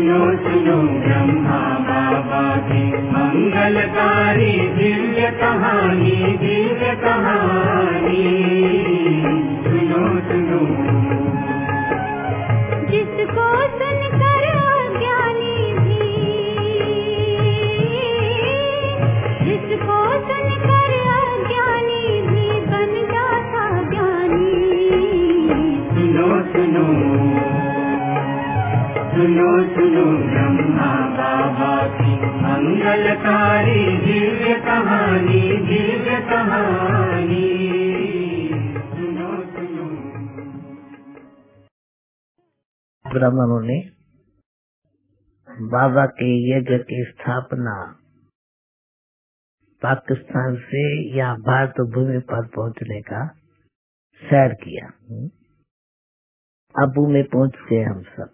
सुनो सुनो ब्रह्मा बाबा की मंगलकारी दिव्य कहानी, दिव्य कहानी। सुनो सुनो जिसको सुनकर अज्ञानी भी, जिसको सुनकर अज्ञानी भी बन जाता ज्ञानी। सुनो सुनो सुनो सुनो ब्रह्मा बाबा की मंगलकारी दिव्य कहानी, दिव्य कहानी। सुनो सुनो। ब्राह्मणों ने बाबा के यज्ञ की स्थापना पाकिस्तान से या भारत भूमि पर पहुंचने का सैर किया। अबू में पहुंच गए हम सब।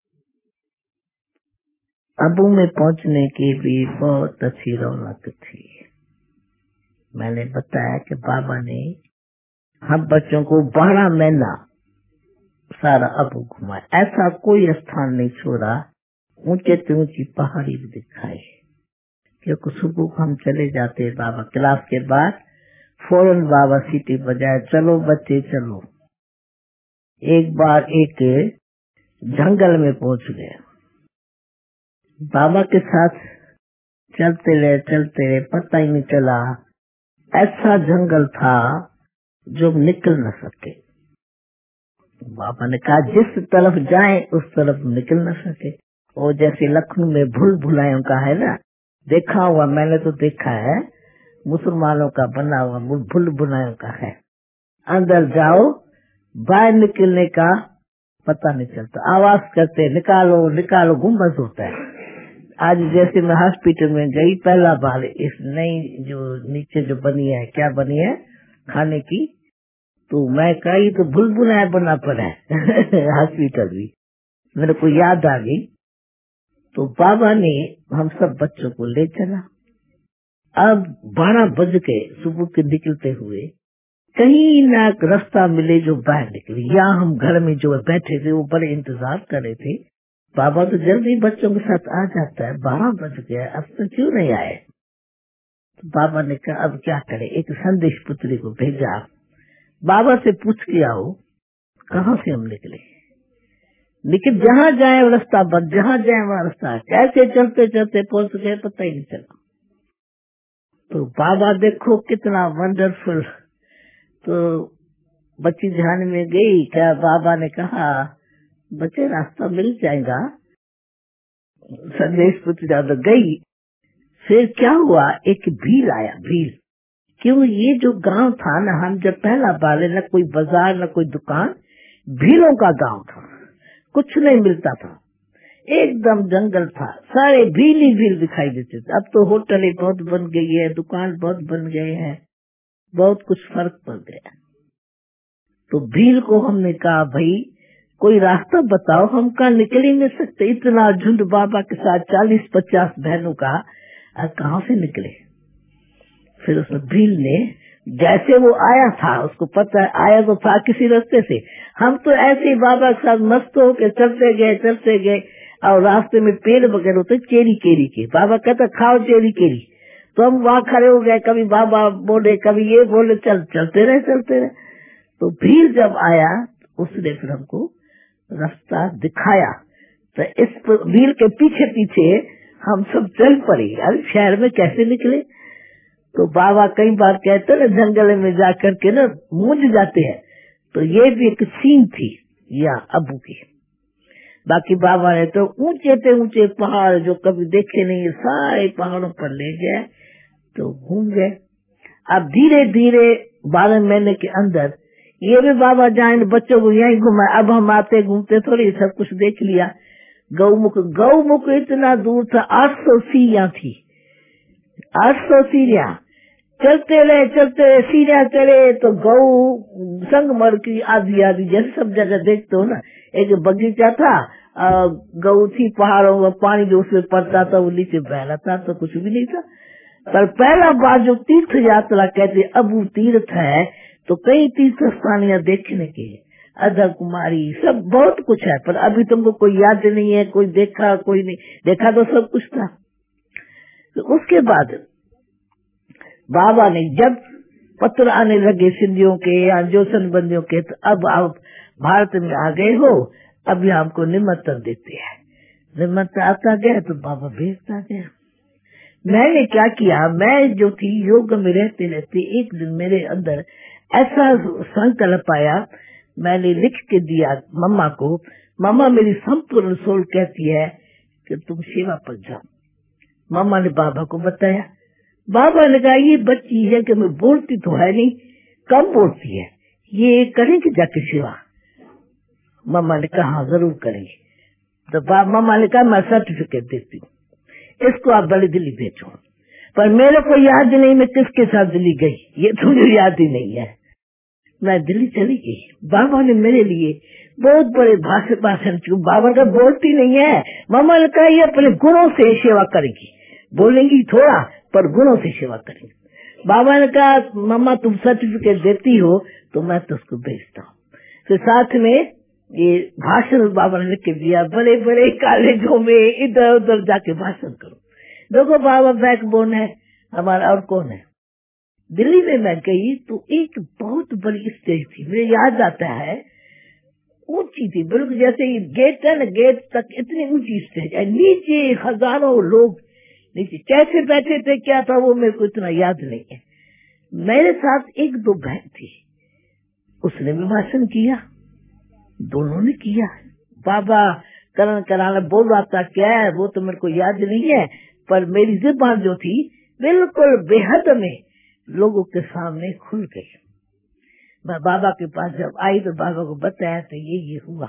अबू में पहुंचने की भी बहुत अच्छी रौनक थी। मैंने बताया कि बाबा ने हम बच्चों को 12 महीना सारा अबू घुमाया। ऐसा कोई स्थान नहीं छोड़ा, ऊंचे से ऊंची पहाड़ी भी दिखाई। क्योंकि सुबह हम चले जाते बाबा क्लास के बाद, फौरन बाबा सीटी बजाए, चलो बच्चे चलो। एक बार एक जंगल में पहुंच गए। बाबा के साथ चलते रहे, पता ही नहीं चला। ऐसा जंगल था जो निकल न सके। बाबा ने कहा जिस तरफ जाए उस तरफ निकल न सके। और जैसे लखनऊ में भूल भुलायों का है ना, देखा हुआ, मैंने तो देखा है, मुसलमानों का बना हुआ भूल भुलायों का है। अंदर जाओ, बाहर निकलने का पता नहीं चलता। आवाज करते निकालो निकालो, गुम्बद होता है। आज जैसे मैं हॉस्पिटल में गई पहला बार, इस नई जो नीचे जो बनी है, क्या बनी है खाने की, तो मैं कही तो भूल बना पड़ा है हॉस्पिटल भी, मेरे को याद आ गई। तो बाबा ने हम सब बच्चों को ले चला। अब 12 बज गए सुबह के निकलते हुए, कहीं ना रास्ता मिले जो बाहर निकले। यहाँ हम घर में जो बैठे थे वो बड़े इंतजार कर रहे थे। बाबा तो जल्दी बच्चों के साथ आ जाता है, 12 बज गया, अब तो क्यों नहीं आए। तो बाबा ने कहा अब क्या करे, एक संदेश पुत्री को भेजा, बाबा से पूछ के आओ कहाँ से हम निकले। लेकिन जहाँ जाए रास्ता बंद, जहाँ जाए वहाँ रास्ता, कैसे चलते चलते पहुंच गए पता ही नहीं चला। तो बाबा देखो कितना वंडरफुल। तो बच्ची ध्यान में गई, क्या बाबा ने कहा बच्चे रास्ता मिल जाएगा। संदेश पुत्री तो गई। फिर क्या हुआ, एक भील आया, भील। क्यों, ये जो गांव था ना, हम जब पहला बार, न कोई बाजार न कोई दुकान, भीलों का गांव था, कुछ नहीं मिलता था, एकदम जंगल था, सारे भील ही भील दिखाई देते थे। अब तो होटलें बहुत बन गई है, दुकान बहुत बन गए हैं, बहुत कुछ फर्क पड़ गया। तो भील को हमने कहा भाई कोई रास्ता बताओ, हम कहाँ निकल ही नहीं सकते, इतना झुंड बाबा के साथ 40-50 बहनों का, कहाँ से निकले। फिर उस भील ने, जैसे वो आया था, उसको पता है आया तो था किसी रास्ते से, हम तो ऐसे ही बाबा के साथ मस्त होकर चलते गए। और रास्ते में पेड़ वगैरह होते चेरी केरी के, बाबा कहता खाओ चेरी केरी, तो हम वहाँ खड़े हो गए, कभी बाबा बोले कभी ये बोले, चलते रहे। तो भील जब आया उसने फिर हमको रास्ता दिखाया। तो इस भील के पीछे पीछे हम सब चल पड़े। अरे शहर में कैसे निकले। तो बाबा कई बार कहते ना जंगल में जाकर के ना मूंझ जाते हैं। तो ये भी एक सीन थी या अबू की। बाकी बाबा ने तो ऊंचे से ऊंचे पहाड़ जो कभी देखे नहीं, सारे पहाड़ों पर ले गए, तो घूम गए। अब धीरे धीरे 12 महीने के अंदर ये भी बाबा जाए बच्चों को यही घुमाए। अब हम आते घूमते थोड़ी सब कुछ देख लिया। गौमुख इतना दूर था, 800 सीढ़ियाँ थी, 800 सीढ़ियाँ। चलते रहे सीढ़ियाँ चले तो गौ संगमर की आधी जैसे सब जगह देखते हो ना। एक बगीचा था, गौ थी, पहाड़ों में पानी जो उसमें पड़ता था वो नीचे बह रहा था, तो कुछ भी नहीं था। पर पहला बार जो तीर्थ यात्रा कहते अबू तीर्थ है, तो कई तीर्थ स्थानियां देखने के। अधा कुमारी, सब बहुत कुछ है, पर अभी तुमको कोई याद नहीं है, कोई देखा कोई नहीं देखा, तो सब कुछ था। तो उसके बाद बाबा ने जब पत्र आने लगे सिंधियों के या जो संबंधियों के, तो अब आप भारत में आ गए हो, अभी हमको निमंत्रण देते हैं। निमंत्रण आता गया तो बाबा भेजता गया। मैंने क्या किया, मैं जो थी योग में रहते रहते एक दिन मेरे अंदर ऐसा संकल्प आया, मैंने लिख के दिया मम्मा को। मम्मा मेरी संपूर्ण सोल कहती है कि तुम सेवा पर जाओ। मम्मा ने बाबा को बताया। बाबा ने कहा ये बच्ची है कि मैं बोलती तो है नहीं, कम बोलती है, ये करेंगे जाके सेवा। मम्मा ने कहा हाँ जरूर करेंगे। तो मम्मा ने कहा मैं सर्टिफिकेट देती हूँ, इसको आप बड़ी दिल्ली भेजो। पर मेरे को याद नहीं मैं किसके साथ दिल्ली गई, ये तो मुझे याद ही नहीं है। मैं दिल्ली चली गई। बाबा ने मेरे लिए बहुत बड़े भाषण किए। बाबा का बोलती नहीं है। मम्मा ने कहा ये अपने गुणों से सेवा करेगी, बोलेंगी थोड़ा पर गुणों से सेवा करेंगे। बाबा ने कहा मम्मा तुम सर्टिफिकेट देती हो तो मैं तो उसको भेजता हूँ। फिर साथ में ये भाषण बाबा ने लिख के दिया, बड़े बड़े कॉलेजों में इधर उधर जाके भाषण करो। देखो बाबा बैकबोन है हमारा, और कौन है। दिल्ली में मैं गई तो एक बहुत बड़ी स्टेज थी, मुझे याद आता है, ऊंची थी बिल्कुल, जैसे गेट है ना, गेट तक इतनी ऊंची स्टेज है, नीचे हजारों लोग नीचे कैसे बैठे थे क्या था वो मेरे को इतना याद नहीं है। मेरे साथ एक दो बहन थी, उसने भी भाषण किया, दोनों ने किया। बाबा करण कराना बोल रहा था क्या है वो तो मेरे को याद नहीं है, पर मेरी जुबान जो थी बिल्कुल बेहद में लोगों के सामने खुल गई। मैं बाबा के पास जब आई तो बाबा को बताया तो ये हुआ।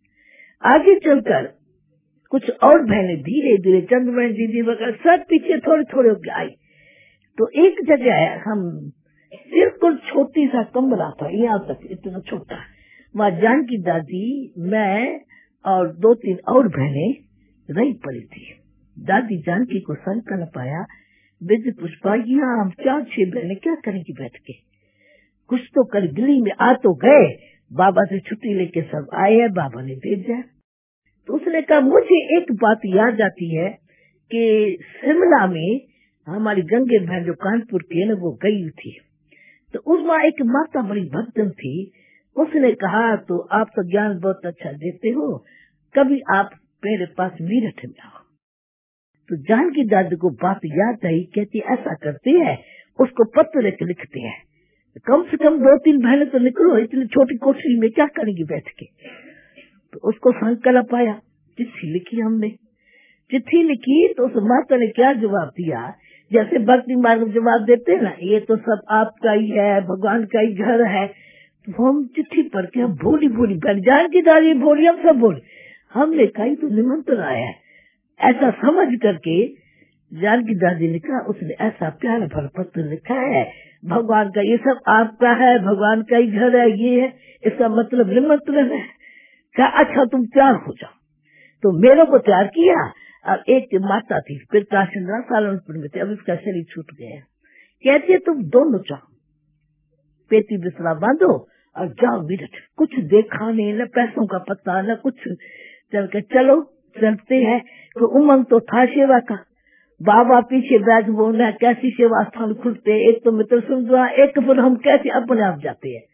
आगे चलकर कुछ और बहनें धीरे धीरे चंद्रमणि दीदी वगैरह सब पीछे थोड़े थोड़े होकर आई। तो एक जगह हम बिल्कुल छोटी सा कमरा था, यहाँ तक इतना छोटा, वहाँ जानकी दादी मैं और दो तीन और बहनें रही पड़ी थी। दादी जानकी को संकल्प आया, विजय पुष्पा यहाँ हम 4-6 बहनें क्या करेंगी बैठ के, कुछ तो कर। दिल्ली में आ तो गए, बाबा से छुट्टी लेके सब आए हैं, बाबा ने भेजा। तो उसने कहा मुझे एक बात याद आती है कि शिमला में हमारी गंगे बहन जो कानपुर की है ना वो गई थी, तो उसमें एक माता बड़ी भक्तन थी। उसने कहा तो आप तो ज्ञान बहुत अच्छा देते हो, कभी आप मेरे पास मेरठ में आओ। तो जानकी दादी को बात याद आई, कहती ऐसा करते हैं उसको पत्र लिखते हैं, कम से कम 2-3 बहनें तो निकलो, इतनी छोटी कोठरी में क्या करेंगी बैठ के। तो उसको संकल्प आया, चिट्ठी लिखी हमने। चिट्ठी लिखी तो उस माता ने क्या जवाब दिया, जैसे भक्ति मार्ग जवाब देते हैं ना, ये तो सब आपका ही है, भगवान का ही घर है। तो हम चिट्ठी पढ़ के हम भोली भोली बन, जानकी दादी भोली, हम सब बोले। हमने कहा तो निमंत्रण आया है, ऐसा समझ करके जानकी दादी ने कहा, उसने ऐसा प्यारा भर पत्र लिखा है, भगवान का ये सब आपका है, भगवान का ही घर है, ये है, इसका मतलब निमंत्रण है। कहा अच्छा तुम तैयार हो जाओ। तो मेरे को तैयार किया। अब एक माता थी प्रकाश चंद्रा सालनपुर में थे, अब इसका शरीर छूट गया, कहती है तुम दोनों जाओ, पेटी बिस्तरा बांधो और जाओ मेरठ। कुछ देखा नहीं, न पैसों का पता न कुछ, चल के चलो चलते हैं। तो उमंग तो था सेवा का, बाबा पीछे बैग बोलना कैसी सेवा स्थान खुलते, एक तो मित्र सुन, एक फिर हम कैसे अपने आप जाते हैं।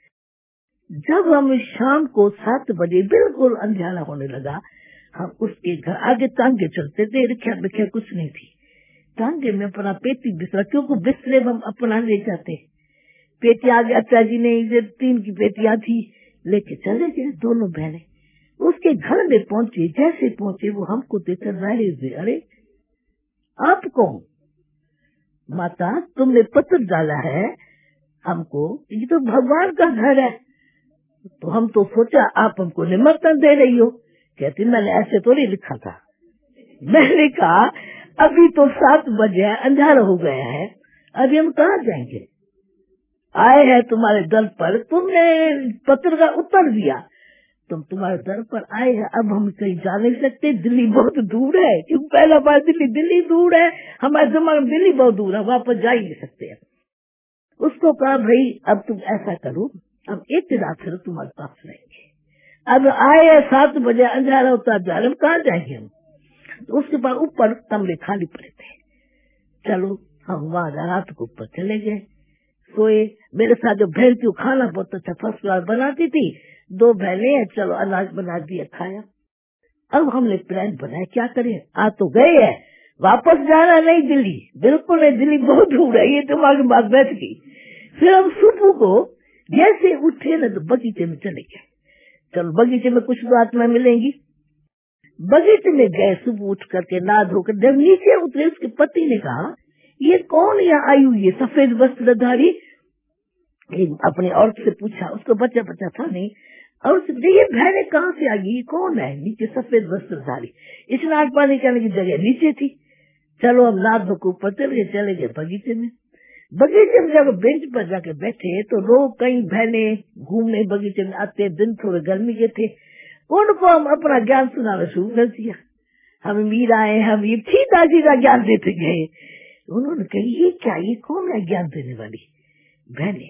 जब हम शाम को 7 बजे बिल्कुल अंधेरा होने लगा, हम उसके घर आगे टांगे चलते थे, रिक्शा बिख्या कुछ नहीं थी, टांगे में अपना पेटी बिस्तरा, क्योंकि बिस्तरे हम अपना ले जाते, पेटी आगे अच्छा जी ने 3 की पेटियां थी, लेके चले गए दोनों बहनें। उसके घर में पहुंचे, जैसे पहुंचे वो हमको देखकर रहे थे, अरे आप कौन? माता तुमने पत्र डाला है हमको, ये तो भगवान का घर है। तो हम तो सोचा आप हमको निमंत्रण दे रही हो। कहती मैंने ऐसे तो नहीं लिखा था। मैंने कहा अभी तो 7 बजे अंधारा हो गया है, अभी हम कहाँ जाएंगे, आए हैं तुम्हारे दर पर, तुमने पत्र का उत्तर दिया, तुम तुम्हारे दर पर आए हैं, अब हम कहीं जा नहीं सकते, दिल्ली बहुत दूर है, क्योंकि पहला बार दिल्ली दूर है, हमारे जमाने में दिल्ली बहुत दूर है, वापस जा ही नहीं सकते हैं। उसको कहा भाई अब तुम ऐसा करो, अब एक रात फिर तुम्हारे पास रहेंगे, अब आए 7 बजे, अंधेरा होता जा रहा, कहाँ जाएंगे हम? तो उसके बाद ऊपर कमरे खाली पड़े थे। चलो हम वहाँ रात को ऊपर चले गए, सोए। मेरे साथ जो बहन थी खाना बहुत अच्छा फर्स्ट क्लास बनाती थी, 2 बहनें हैं, चलो अनाज बना दिया, खाया। अब हमने प्लान बनाया क्या करें, आ तो गए हैं, वापस जाना नहीं दिल्ली, बिल्कुल नहीं, दिल्ली बहुत दूर है, ये तुम्हारी बात बैठ गई। फिर हम सुबह को जैसे उठे ना तो बगीचे में चले गए। चलो बगीचे में कुछ तो आत्मा मिलेंगी। बगीचे में गए, सुबह उठ करके नहा धोकर जब नीचे उतरे, उसके पति ने कहा ये कौन यहाँ आई हुई है सफेद वस्त्रधारी? अपनी औरत से पूछा, उसको बच्चा था नहीं, और ये बहनें कहाँ से आ गई, कौन है नीचे सफेद वस्त्रधारी? स्नान पानी करने की जगह नीचे थी। चलो हम नाथ धो ऊपर चले गए बगीचे में। बगीचे में जब बेंच पर जाके बैठे तो लोग, कई बहनें घूमने बगीचे में आते, दिन थोड़े गर्मी के थे, उनको हम अपना ज्ञान सुनाना शुरू कर दिया। हम मीरा है, हम ये सीधा ज्ञान देते गए। उन्होंने कही ये क्या, ये कौन है ज्ञान देने वाली? बहने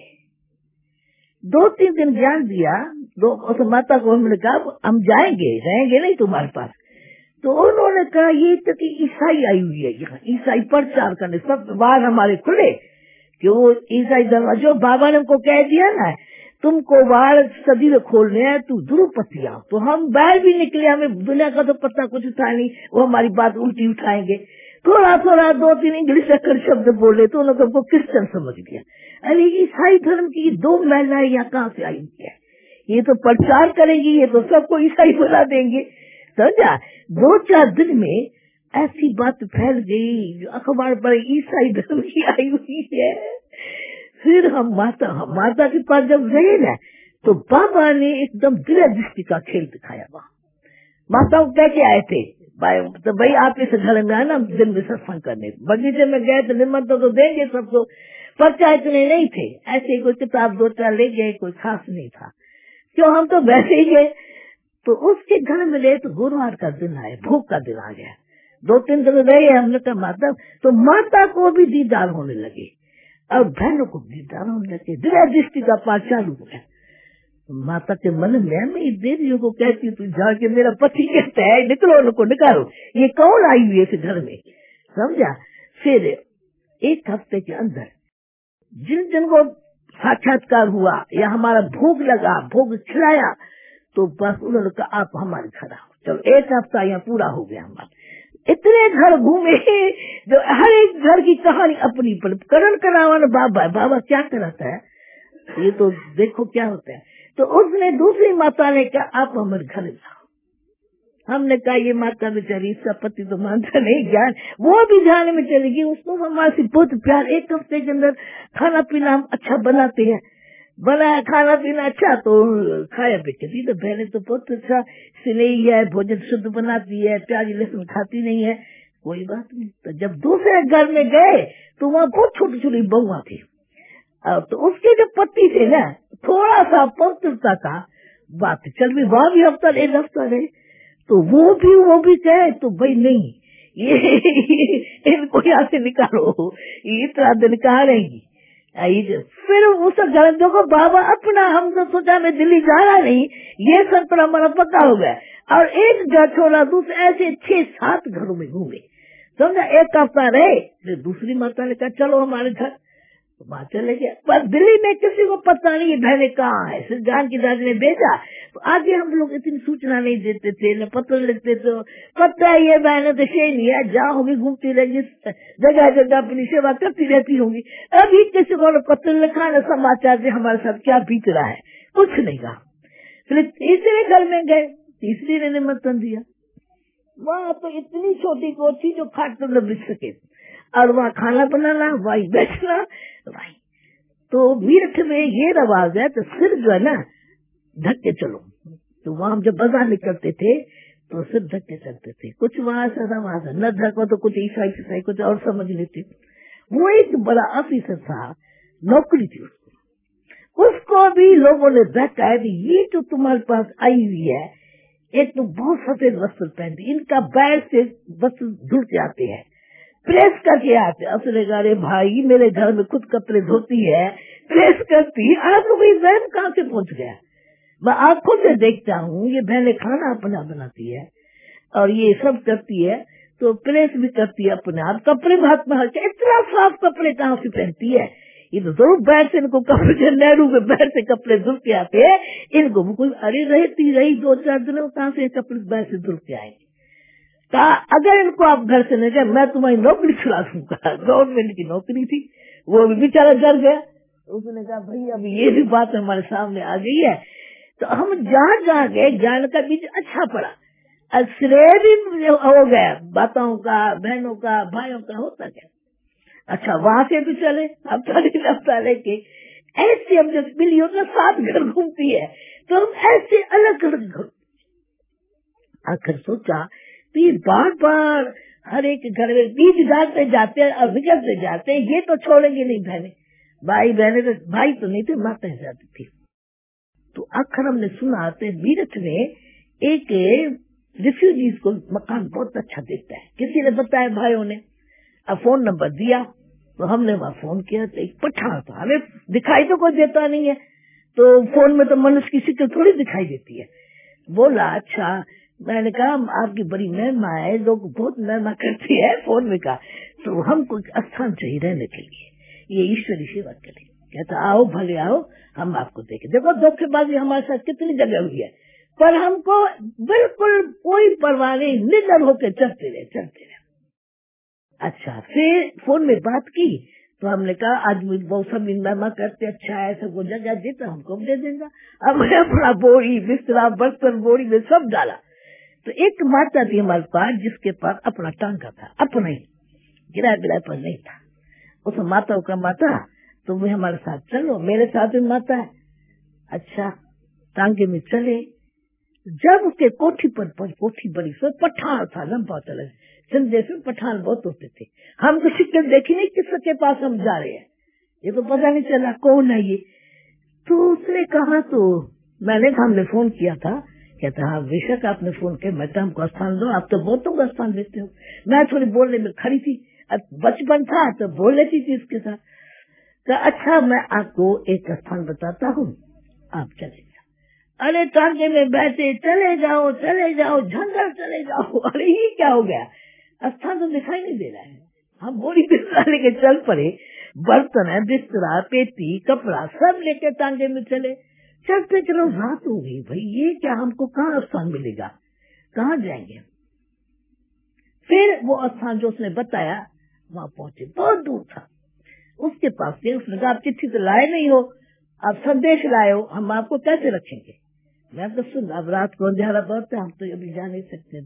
2-3 दिन ज्ञान दिया। उस माता को हमने कहा हम जाएंगे, रहेंगे नहीं तुम्हारे पास। तो उन्होंने कहा ये तो कि ईसाई आई हुई है यहाँ, ईसाई प्रचार करने, सब बाहर हमारे खुले, क्यों ईसाई धर्म जो बाबा ने हमको कह दिया ना तुमको बाहर सदी में खोलने हैं, तू ध्रुपतिया। तो हम बाहर भी निकले, हमें दुनिया का तो पता कुछ था नहीं, वो हमारी बात उल्टी उठाएंगे। थोड़ा 2-3 इंग्लिश अक्षर शब्द बोले तो उन्होंने हमको क्रिश्चियन समझ लिया। अरे ईसाई धर्म की 2 महिलाएं यहाँ कहाँ से आई है, ये तो प्रचार करेंगी, ये तो सबको ईसाई बना देंगे। समझा? 2-4 दिन में ऐसी बात फैल गई, अखबार पर ईसाई धर्म की आई हुई है। फिर हम माता के पास जब गए ना तो बाबा ने एकदम दिला दृष्टि का खेल दिखाया। वहाँ माताओं कह के आए थे तो भाई आप इस घर में आना दिन में सत्संग करने। बगीचे में गए तो निमंत्रण तो देंगे सबको, पर्चा इतने नहीं थे, ऐसे कोई किताब 2-4 ले गए, कोई खास नहीं था, क्यों हम तो वैसे ही गए। तो उसके घर में ले तो गुरुवार का दिन आया, भोग का दिन आ गया। 2-3 दिन रहे, हमने कहा माता, तो माता को भी दीदार होने लगे और बहनों को दीदार होने लगे, दिव्य दृष्टि का पाठ चालू हो गया। माता के मन में मैं देवियों को कहती तू जाके, मेरा पति कहता है निकलो, उनको निकालो, ये कौन आई हुई है इस घर में? समझा? फिर 1 हफ्ते के अंदर जिन जिन को साक्षात्कार हुआ या हमारा भोग लगा, भोग खिलाया, तो बस उन्होंने कहा आप हमारे घर आओ। चलो 1 हफ्ता यहाँ पूरा हो गया हमारा। इतने घर घूमे, जो हर एक घर की कहानी अपनी पर। करण करावन बाबा क्या कराता है ये तो देखो क्या होता है। तो उसने दूसरी माता ने कहा आप हमारे घर जाओ। हमने कहा ये माता बेचारी, इसका पति तो मानता नहीं ज्ञान, वो भी ध्यान में चलेगी, उसको हमारे बहुत प्यार। 1 हफ्ते के अंदर खाना पीना हम अच्छा बनाते हैं, बनाया खाना पीना अच्छा, तो खाया बेचती तो बहने तो बहुत अच्छा सिलाई है, भोजन शुद्ध बनाती है, प्याज लहसुन खाती नहीं है, कोई बात नहीं। तो जब दूसरे घर में गए तो वहाँ बहुत छोटी छोटी बहुआ थी, तो उसके जो पति थे ना, थोड़ा सा पवित्रता का बात चल भी, वहाँ भी 1 हफ्ता रहे, तो वो भी कहे तो भाई नहीं ये इनको यहाँ से निकालो, ये इतना दिन कहाँ रहेंगी। फिर उस घर देखो बाबा अपना, हम तो सोचा मैं दिल्ली जाना नहीं, ये सब पर हमारा पक्का हो गया। और एक घर छोड़ा दूसरे, ऐसे 6-7 घरों में घूमे। समझा? 1 हफ्ता रहे, फिर दूसरी माता ने कहा चलो हमारे घर, तो वहां चले गए। पर दिल्ली में किसी को पता नहीं ये बहने कहाँ है। फिर जान की दादी ने भेजा, तो आगे हम लोग इतनी सूचना नहीं देते थे, न पत्र लिखते थे, पता है ये बहने तो शेर नहीं है, जहाँ होगी घूमती रहेगी, जगह जगह अपनी सेवा करती रहती होंगी। अभी किसी को पत्र लिखा न समाचार से हमारे साथ क्या बीत रहा है, कुछ नहीं कहा। फिर तीसरे घर में गए, तीसरी ने निमंत्रण दिया। वहाँ तो इतनी छोटी कोठी जो खाट तो न बिछ सके, और वहाँ खाना बनाना, वही बैठना, वही। तो मीरठ में ये रवाज है, तो सिर जो है ना ढक के चलो। तो वहाँ हम जब बाजार निकलते थे तो सिर ढक के चलते थे। कुछ वहाँ से वहाँ से न ढको तो कुछ ईसाई कुछ और समझ लेते। वो एक बड़ा ऑफिसर था, नौकरी थी उसको भी लोगों ने देखा है, ये जो तुम्हारे पास आई हुई है, एक तो बहुत सफेद वस्त्र पहनती, इनका बैग से वस्त्र धुल के आते हैं, प्रेस करके आते। असले गारे भाई मेरे घर में खुद कपड़े धोती है, प्रेस करती, आप लोग ये वहम कहाँ से पहुंच गया? मैं आंखों से देखता हूँ ये बहनें खाना अपना बनाती है और ये सब करती है, तो प्रेस भी करती है अपने आप, कपड़े हाथ में हल्के, इतना साफ कपड़े कहाँ से पहनती है? ये तो जरूर बैर से इनको कपड़े, नेहरू में बैर से कपड़े धुल के आते हैं इनको कोई, अरे रहती रही 2-4 दिन कहाँ से कपड़े बैर से धुल के आएंगे? कहा अगर इनको आप घर से नहीं जाए मैं तुम्हारी नौकरी छुड़ा दूंगा। गवर्नमेंट की नौकरी थी, वो भी बेचारा डर गया। उसने कहा भाई अब ये भी बात हमारे सामने आ गई है, तो हम जहाँ जहाँ गए ज्ञान का बीज अच्छा पड़ा, श्रेय भी हो गया, बातों का, बहनों का, भाइयों का होता गया। अच्छा वहां से भी चले हफ्ता लेके, ऐसे हम जब मिली हो तो 7 घर घूमती है, तो हम ऐसे अलग अलग आखिर सोचा तो ये बार बार हर एक घर में बीज डालते जाते हैं और बिगड़ते जाते हैं, ये तो छोड़ेंगे नहीं बहने, भाई बहने तो भाई तो नहीं थे, माता जाती थी। तो आखिर हमने सुना तो मीरठ में एक रिफ्यूजीज को मकान बहुत अच्छा देता है, किसी ने बताया भाइयों ने, अब फोन नंबर दिया तो हमने वहाँ फोन किया तो एक पठान था, हमें दिखाई तो कोई देता नहीं है, तो फोन में तो मनुष्य की शक्ल थोड़ी दिखाई देती है। बोला अच्छा, मैंने कहा आपकी बड़ी महिमा है, लोग बहुत महिमा करती है फोन में का, तो हमको स्थान चाहिए रहने के लिए, ये ईश्वरी सेवा करें। कहता आओ भले आओ, हम आपको देखें। देखो धोखेबाजी हमारे साथ कितनी जगह हुई है, पर हमको बिल्कुल कोई परवाह नहीं, निडर होकर चलते रहे। अच्छा फिर फोन में बात की तो हमने कहा आज बहुत सब महिमा करते, अच्छा है, सबको जगह दी तो हमको दे देगा। अब अपना बोरी बिस्तरा बर्तन बोरी में सब डाला। तो एक माता थी हमारे पास जिसके पास अपना टांका था, अपना ही, किराया पर नहीं था। उस माता का माता तो वो हमारे साथ चलो, मेरे साथ भी माता है। अच्छा टांगे में चले, जब उसके कोठी पर कोठी बड़ी सो पठान था, लंबा चले, संदेश में पठान बहुत होते थे, हमको शिक्के देखी नहीं किसके पास हम जा रहे हैं, ये तो पता नहीं चला कौन है ये। तो उसने कहा, तो मैंने हमने फोन किया था, कहता हाँ बेशक आपने फोन किया, मैं तो हमको स्थान दो, आप तो बहुतों का स्थान देते हो। मैं थोड़ी बोलने में खड़ी थी, बचपन था तो बोल लेती थी इसके साथ। तो अच्छा मैं आपको एक स्थान बताता हूँ, आप चले जाओ। अरे टांगे में बैठे चले जाओ जंगल चले जाओ। अरे ये क्या हो गया, स्थान तो दिखाई नहीं दे रहा है। हम बोरी बिस्तरा लेके चल पड़े, बर्तन है, बिस्तरा, पेटी, कपड़ा सब लेके टांगे में चले। चलते चलो रात हो गई, भाई ये क्या, हमको कहाँ स्थान मिलेगा, कहाँ जाएंगे। फिर वो स्थान जो उसने बताया वहाँ पहुंचे, बहुत दूर था। उसके पास से उसने कहा आप चिट्ठी तो लाए नहीं हो, आप संदेश लाए हो, हम आपको कैसे रखेंगे। मैं तो सुन, अब रात को अंधेरा बहुत है, हम तो अभी जा नहीं सकते,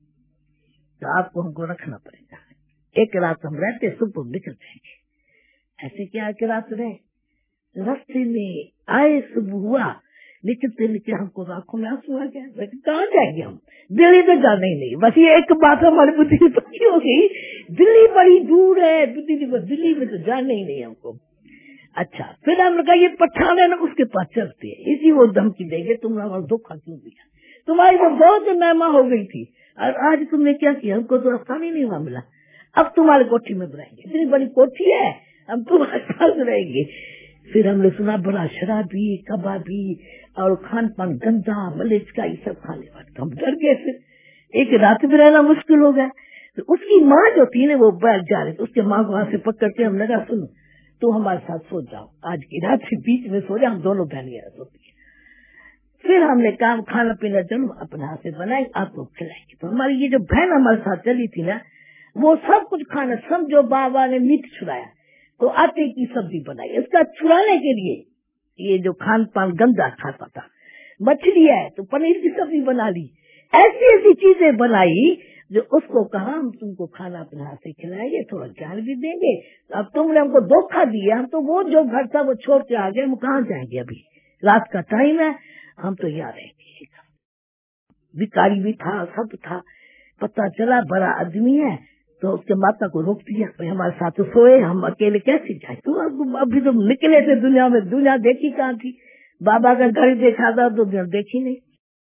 तो आपको हमको रखना पड़ेगा। एक रात हम रहते, सुबह निकल जाएंगे। ऐसे क्या एक रात रहे, रास्ते में आए, सुबह हुआ, निकलते हमको आंखों में आंसू आ गया। कहाँ जाएंगे हम, दिल्ली तो जाना ही नहीं। बस ये एक बात हमारी बुद्धि में पक्की हो गई, दिल्ली बड़ी दूर है, दिल्ली में तो जाना ही नहीं हमको। अच्छा फिर हमने कहा ये पठान है ना, उसके पास चलते हैं, इसी वो धमकी देंगे, तुमने हमारा धोखा क्यों दिया, तुम्हारी तो बहुत महिमा हो गई थी और आज तुमने क्या किया, हमको तो स्थान ही नहीं वहां मिला, अब तुम्हारे कोठी में रहेंगे, इतनी बड़ी कोठी है, हम तुम्हारे पास रहेंगे। फिर हमने सुना बड़ा शराबी, कबाबी और खान पान गंदा, मलेच का ये सब खाने वाले, हम डर गए। फिर एक रात भी रहना मुश्किल हो गया। तो उसकी माँ जो थी ना वो बैठ जा रही, तो उसके माँ को वहां से पकड़ के हम लगा, सुनो तो हमारे साथ सो जाओ, आज की रात से बीच में सो जाओ, हम दोनों बहनियां सोती है। फिर हमने काम खाना पीना चलो अपने हाथ से बनाए, आपको खिलाएंगे। तो हमारी ये जो बहन हमारे साथ चली थी ना, वो सब कुछ खाना, समझो बाबा ने मीट छुड़ाया तो आटे की सब्जी बनाई, इसका छुड़ाने के लिए ये जो खान पान गंदा खाता था, मछली है तो पनीर की सब्जी बना ली, ऐसी ऐसी चीजें बनाई जो उसको कहा हम तुमको खाना अपने हाथ से खिलाएंगे, थोड़ा ज्ञान भी देंगे। अब तुमने हमको धोखा दिया, हम तो वो जो घर था वो छोड़ के आ गए, हम कहाँ जाएंगे, अभी रात का टाइम है, हम तो यहाँ रहेंगे। भिखारी भी था, सब था। पता चला बड़ा आदमी है, तो उसके माता को रोक दिया, भाई हमारे साथ तो सोए, हम अकेले कैसे जाए। तो अभी तो निकले थे दुनिया में, दुनिया देखी कहाँ थी, बाबा का घर देखा था तो देखी नहीं।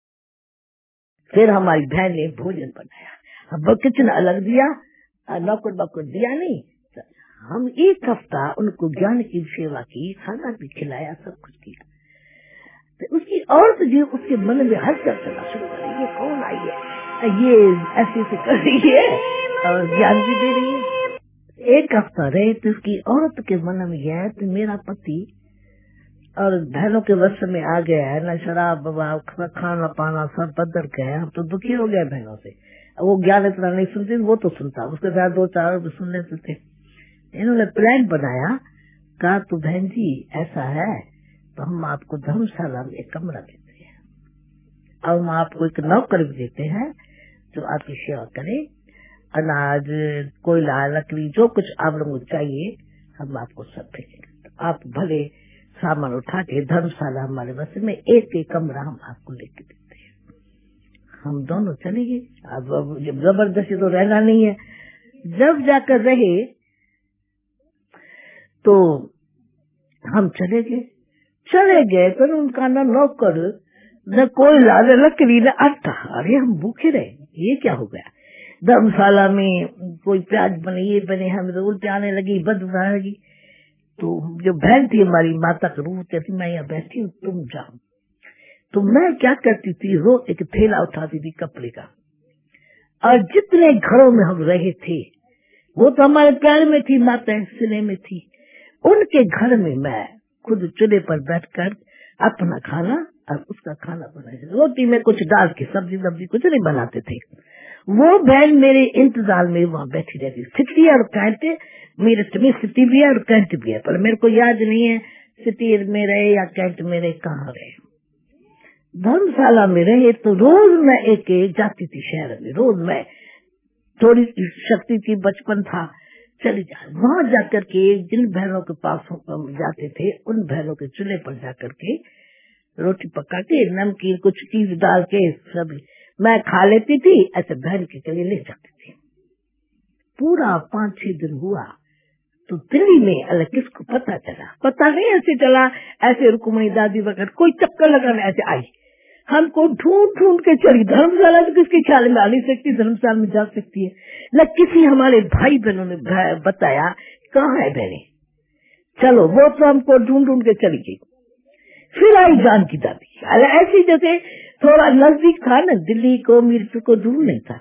फिर हमारी बहन ने भोजन बनाया, अब किचन अलग दिया, नौकर बकर दिया नहीं, तो हम एक हफ्ता उनको ज्ञान की सेवा की, खाना भी खिलाया, सब कुछ किया। तो उसकी औरत जी उसके मन में हलचल चलना शुरू कर रही है, कौन आई है, ये ऐसे से कर रही है और ज्ञान भी दे रही है। एक हफ्ता रहे तो उसकी औरत के मन में यह है तो मेरा पति और बहनों के वश में आ गया है, न शराब बाबा खाना पाना सब बदल गया, हम तो दुखी हो गए बहनों से। वो ज्ञान इतना नहीं सुनती, वो तो सुनता, उसके साथ 2-4 सुन लेते थे। इन्होंने प्लान बनाया, कहा तो बहन जी ऐसा है तो हम आपको धर्मशाला में एक कमरा देते हैं और हम आपको एक नौकर भी देते हैं जो आपकी सेवा करे, अनाज कोयला लकड़ी जो कुछ आप लोगों को चाहिए हम आपको सब भेजेंगे। तो आप भले सामान उठा के धर्मशाला हमारे बस में एक कमरा हम आपको लेके देते हैं। हम दोनों चले गए। अब जबरदस्ती तो रहना नहीं है। जब जाकर रहे तो हम चले गए तो उनका न नौकर न कोयला न लकड़ी न आटा। अरे हम भूखे रहे, ये क्या हो गया। धर्मशाला में कोई प्याज बने ये बने, हमें तो उल्टी आने लगी, बदबू आने लगी। तो जो बहन थी हमारी माता का रूप कहती मैं यहाँ बैठी हूँ तुम जाओ। तो मैं क्या करती थी, रोज एक थैला उठाती थी कपड़े का, और जितने घरों में हम रहे थे वो तो हमारे प्यार में थी, माता सिले में थी, उनके घर में मैं खुद चूल्हे पर बैठकर अपना खाना और उसका खाना बनाई। रोटी में कुछ डाल के सब्जी कुछ नहीं बनाते थे। वो बहन मेरे इंतजार में वहाँ बैठी रहती। सिटी और कैंट मेरे सिटी भी है और कैंट भी है, पर मेरे को याद नहीं है सिटी में रहे या कैंट में रहे, कहाँ रहे। धर्मशाला में रहे तो रोज मैं एक जाती थी शहर में, रोज मैं थोड़ी शक्ति थी, बचपन था, चली जा वहाँ जाकर के जिन बहनों के पास जाते थे उन बहनों के चूल्हे पर जाकर के रोटी पका के नमकीन कुछ चीज डाल के सब मैं खा लेती थी, ऐसे बहन के लिए ले जाती थी। पूरा 5-6 दिन हुआ तो दिल्ली में अलग किसको पता चला, पता नहीं ऐसे चला, ऐसे रुक्मणी दादी वगैरह कोई चक्कर लगाने ऐसे आई, हमको ढूंढ के चली। धर्मशाला तो किसके ख्याल में आ नहीं सकती, धर्मशाला में जा सकती है न। किसी हमारे भाई बहनों ने बताया कहाँ है बहने, चलो वो तो हमको ढूंढ के चली गई। फिर आई जान की दादी, ऐसी जैसे थोड़ा नजदीक था न दिल्ली को, मीरपुर को दूर नहीं था।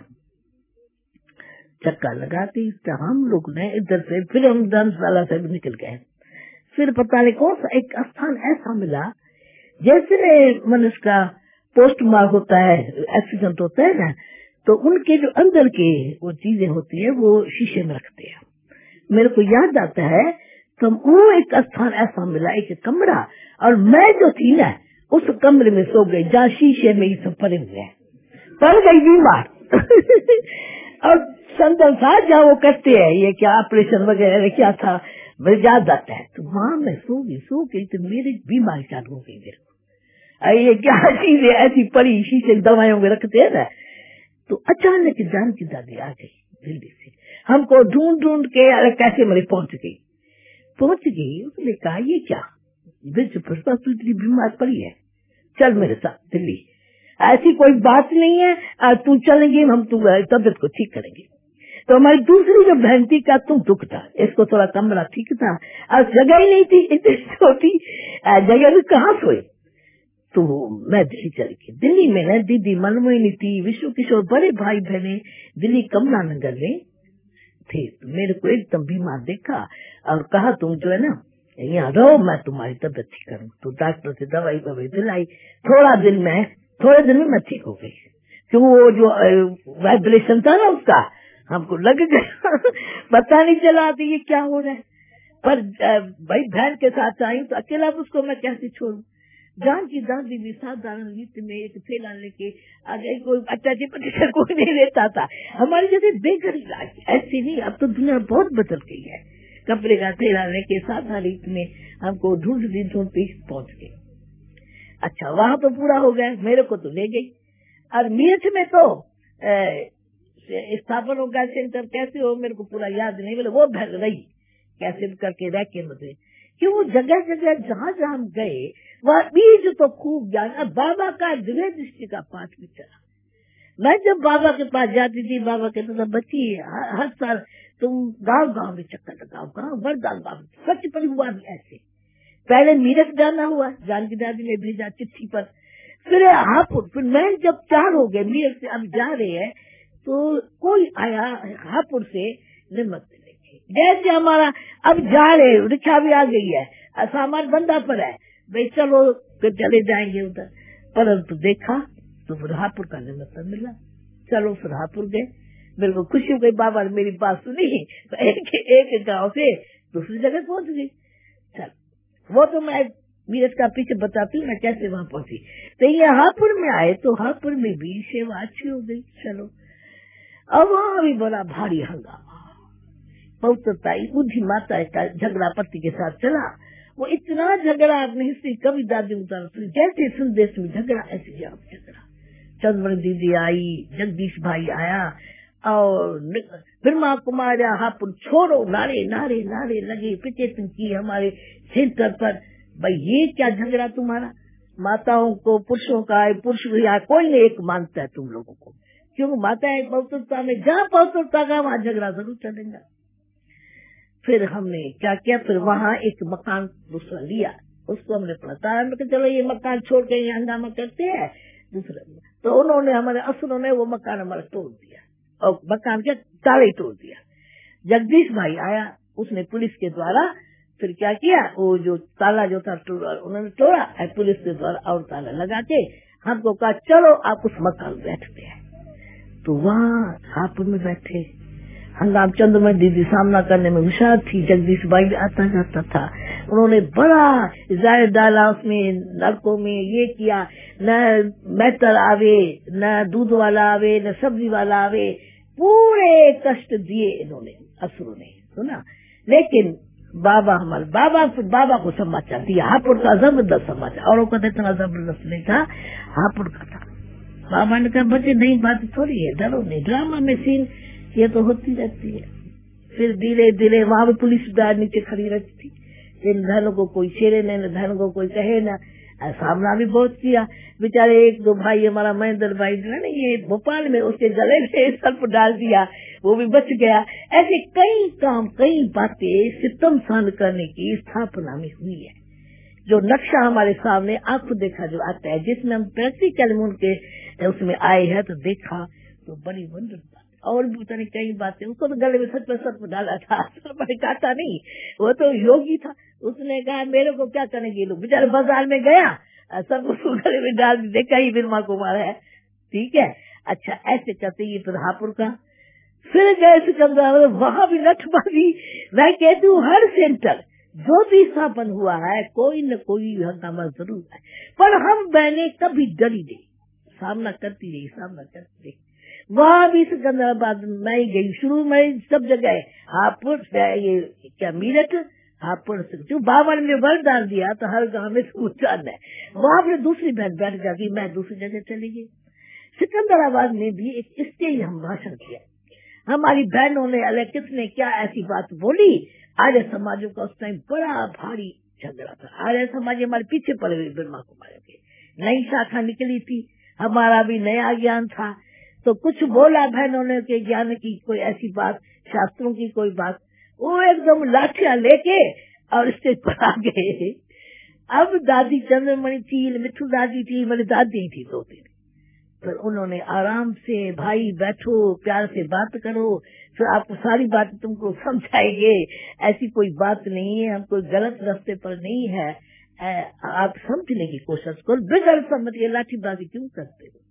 चक्का लगाती तो हम लोग ने इधर से फिर हम धर्मशाला से भी निकल गए। फिर पता नहीं कौन सा एक स्थान ऐसा मिला जैसे मनुष्य का पोस्टमार्क होता है, एक्सीडेंट होता है ना, तो उनके जो अंदर के वो चीजें होती है वो शीशे में रखते हैं। मेरे को याद आता है तो वो एक स्थान ऐसा मिला, एक कमरा, और मैं जो थी ना उस कमरे में सो गई जहाँ शीशे में ये सब पड़े हुए हैं, पड़ गई बीमार। और संदल था जहाँ वो कहते हैं ये क्या ऑपरेशन वगैरह क्या था, मुझे याद आता है। तो वहाँ मैं सो गई तो मेरी बीमारी चालू हो गई। मेरे को ये क्या चीज है ऐसी पड़ी, शीशे दवाइयों में रखते हैं ना। तो अचानक जान की दादी आ गई दिल्ली से, हमको ढूंढ के कैसे मेरे पहुंच गई। उसने कहा ये क्या तुझे बीमार पड़ी है, चल मेरे साथ दिल्ली, ऐसी कोई बात नहीं है, तू चलेंगे हम तबियत को ठीक करेंगे। तो हमारी दूसरी जो बहन थी का तुम दुख था, इसको थोड़ा कमरा ठीक था और जगह ही नहीं थी, इतनी छोटी जगह में कहाँ सोए। तो मैं दिल्ली चली गई। दिल्ली में न दीदी मनमोहिनी थी, विश्व किशोर बड़े भाई बहने दिल्ली कमला नगर में थे। तो मेरे को एकदम बीमार देखा और कहा तुम जो है ना यहाँ रहो, मैं तुम्हारी तबियत ठीक करूँ। तो डॉक्टर से दवाई दिलाई। थोड़े दिन में मैं ठीक हो गई, क्योंकि वो जो वाइब्रेशन था ना उसका हमको लग गया। पता नहीं चला कि ये क्या हो रहा है। पर भाई बहन के साथ आई तो अकेला उसको मैं कैसे छोड़ू। जान की दादी भी साधारण रीत में एक थैला लेके आ गई, कोई अटैची पटैची कोई नहीं लेता था। हमारी जैसे बेघर ऐसी नहीं, अब तो दुनिया बहुत बदल गई है। कपड़े का थैला लेके साधारण रीत में हमको ढूंढती पहुंच गई। अच्छा वहाँ तो पूरा हो गया, मेरे को तो ले गई। और मीरठ में तो स्थापन होगा सेंटर कैसे हो मेरे को पूरा याद नहीं, बोले वो भर रही कैसे करके रह के मुझे, कि वो जगह जगह जहाँ जहाँ हम गए वह बीज तो खूब ज्ञान। बाबा का दिव्य दृष्टि का पाठ भी चला। मैं जब बाबा के पास जाती थी, बाबा कहते था बच्ची हर साल तुम गाँव में चक्कर लगाओ, गाँव वरदान बाबा सच पर हुआ भी ऐसे। पहले मीरठ जाना हुआ, जानकी दादी ने भेजा चिट्ठी पर, फिर हापुड़, फिर मैं जब 4 हो गए मीरठ से, अब जा रहे हैं तो कोई आया हापुड़ से निमक लेके, जैसे हमारा अब जा रहे, रिक्शा भी आ गई है, सामान बंदा पर है, भाई चलो फिर चले जाएंगे उधर, परंतु देखा तो फिर हापुड़ का निमंत्रण मिला, चलो फिर हापुड़ गए। मेरे को खुशी हो गई, बाबा ने मेरी बात सुनी, एक गांव से दूसरी जगह पहुंच गई। चल वो तो मैं मीरठ का पीछे बताती हूँ मैं कैसे वहाँ पहुंची। तो ये हापुड़ में आए तो हापुड़ में भी सेवा अच्छी हो गई। चलो अब वहाँ भी बड़ा भारी हंगामा, पवित्रताई बुद्धि माता का झगड़ा पति के साथ चला। वो इतना झगड़ा अपनी हिस्ट्री कभी दादी उतार, जैसे संदेश में झगड़ा ऐसे झगड़ा। चंद्रमणि दीदी आई, जगदीश भाई आया और ब्रह्मा कुमार हापुड़ छोड़ो, नारे नारे नारे लगे, पिचेतन की हमारे सेंटर पर, भाई ये क्या झगड़ा तुम्हारा, माताओं को पुरुषों का है, पुरुष यहाँ कोई नहीं एक मानता है तुम लोगों को, क्योंकि माता है पवित्रता में, जहाँ पवित्रता का वहाँ झगड़ा जरूर चलेगा। फिर हमने क्या किया, फिर वहाँ एक मकान दूसरा लिया, उसको हमने पढ़ा, चलो ये मकान छोड़ के ये हंगामा करते हैं दूसरा, तो उन्होंने हमारे असुरों ने वो मकान हमारा तोड़ दिया और मकान के ताले तोड़ दिया। जगदीश भाई आया, उसने पुलिस के द्वारा फिर क्या किया, वो जो ताला जो था उन्होंने तोड़ा, पुलिस के द्वारा और ताला लगा के हमको कहा चलो आप उस मकान में बैठते हैं। तो वहाँ हापुड़ में बैठे, हंगाम चंद्रमणि दीदी सामना करने में होशियार थी, जगदीश भाई भी आता जाता था, उन्होंने बड़ा जायद डाला उसमें, नलकों में ये किया, न मेटर आवे, न दूध वाला आवे, न सब्जी वाला आवे, पूरे कष्ट दिए इन्होंने असुरों ने, सुना। लेकिन बाबा हमारे बाबा को समाचार दिया, हापुड़ का जबरदस्त समाचार, औरों का इतना जबरदस्त नहीं था, हापुड़ का था। बाबा ने कहा बच्चे नई बात थोड़ी है, डरो नहीं, ड्रामा में सीन ये तो होती रहती है। फिर धीरे धीरे वहाँ भी पुलिस नीचे खड़ी रहती थी, इन धनों को कोई छेड़े न धन को कोई कहे न, सामना भी बहुत किया। बेचारे 1-2 भाई हमारा महेंद्र भाई जो है ना, ये भोपाल में, उसके गले में सर्प डाल दिया, वो भी बच गया। ऐसे कई काम, कई बातें सितम सहन करने की स्थापना में हुई है। जो नक्शा हमारे सामने आंख देखा जो आता है, जिसमें हम प्रैक्टिकल उनके उसमें आए हैं तो देखा, तो बड़ी वंडर बात। और भी उतनी कई बातें, उसको तो गले में सर्प डाला था, सर्प काटा नहीं, वो तो योगी था, उसने कहा मेरे को क्या करेंगे लोग, बेचारे बाजार में गया, सब उसको गले में डाल देखा ही ब्रह्मा कुमार है, ठीक है। अच्छा ऐसे करते ये फिर हापुड़ का, फिर गए सिकंदर, वहाँ भी नठबाजी। मैं कहती हूँ हर सेंटर जो भी स्थापन हुआ है कोई न कोई हंगामा जरूर है, पर हम बहने कभी डरी नहीं, सामना करती रही। वहाँ भी सिकंदराबाद मैं गई, शुरू में सब जगह हापुड़, ये क्या मीरठ, हापुड़, जो बाबा ने वरदान दिया तो हर गांव में उच्चारण है। वहाँ पर दूसरी बहन बैठ जाती, मैं दूसरी जगह चली गई। सिकंदराबाद में भी एक स्टेज हम भाषण किया, हमारी बहनों ने अलग किसने क्या ऐसी बात बोली। आर्य समाजों का उस टाइम बड़ा भारी झगड़ा था, आर्य समाज हमारे पीछे पड़े हुए ब्रह्मा कुमार के, नई शाखा निकली थी, हमारा भी नया ज्ञान था, तो कुछ बोला बहनों ने के ज्ञान की कोई ऐसी बात, शास्त्रों की कोई बात, वो एकदम लाठियां लेके और स्टेज पर आ गए। अब दादी चंद्रमणि थी, मिठू दादी थी, मेरी दादी थी 2-3, फिर उन्होंने आराम से, भाई बैठो, प्यार से बात करो, फिर आपको सारी बातें तुमको समझाएंगे, ऐसी कोई बात नहीं है, हम कोई गलत रास्ते पर नहीं है, आप समझने की कोशिश करो, बिगड़ समझ के लाठीबाजी क्यों करते हो।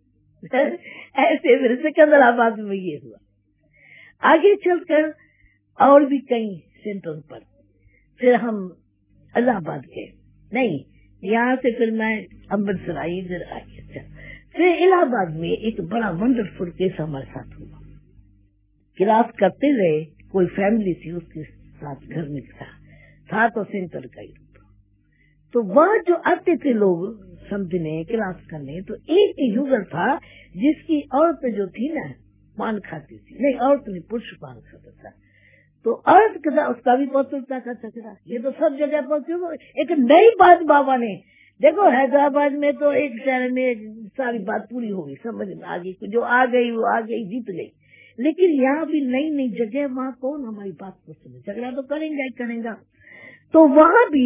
ऐसे फिर सिकंदराबाद में ये हुआ। आगे चलकर और भी कई सेंटरों पर फिर हम इलाहाबाद गए, नहीं यहाँ से फिर मैं अमृतसर आई, इधर आई। फिर इलाहाबाद में एक बड़ा वंडरफुल केस हमारे साथ हुआ, क्लास करते रहे, कोई फैमिली थी उसके साथ घर में था तो सेंटर का ही, तो वहाँ जो आते थे लोग समझने, क्लास करने, तो एक युगल था जिसकी औरत जो थी ना पान खाती थी, नहीं औरत नहीं पुरुष पान खाता था, तो औरत का उसका भी पवित्रता का झगड़ा, ये तो सब जगह पहुंचे। एक नई बात बाबा ने, देखो हैदराबाद में तो एक शहर में सारी बात पूरी हो गई, समझ में आ गई, जो आ गई वो आ गई, जीत गई, लेकिन यहाँ भी नई नई जगह, वहाँ कौन हमारी बात को सुने, झगड़ा तो करेंगे। तो वहाँ भी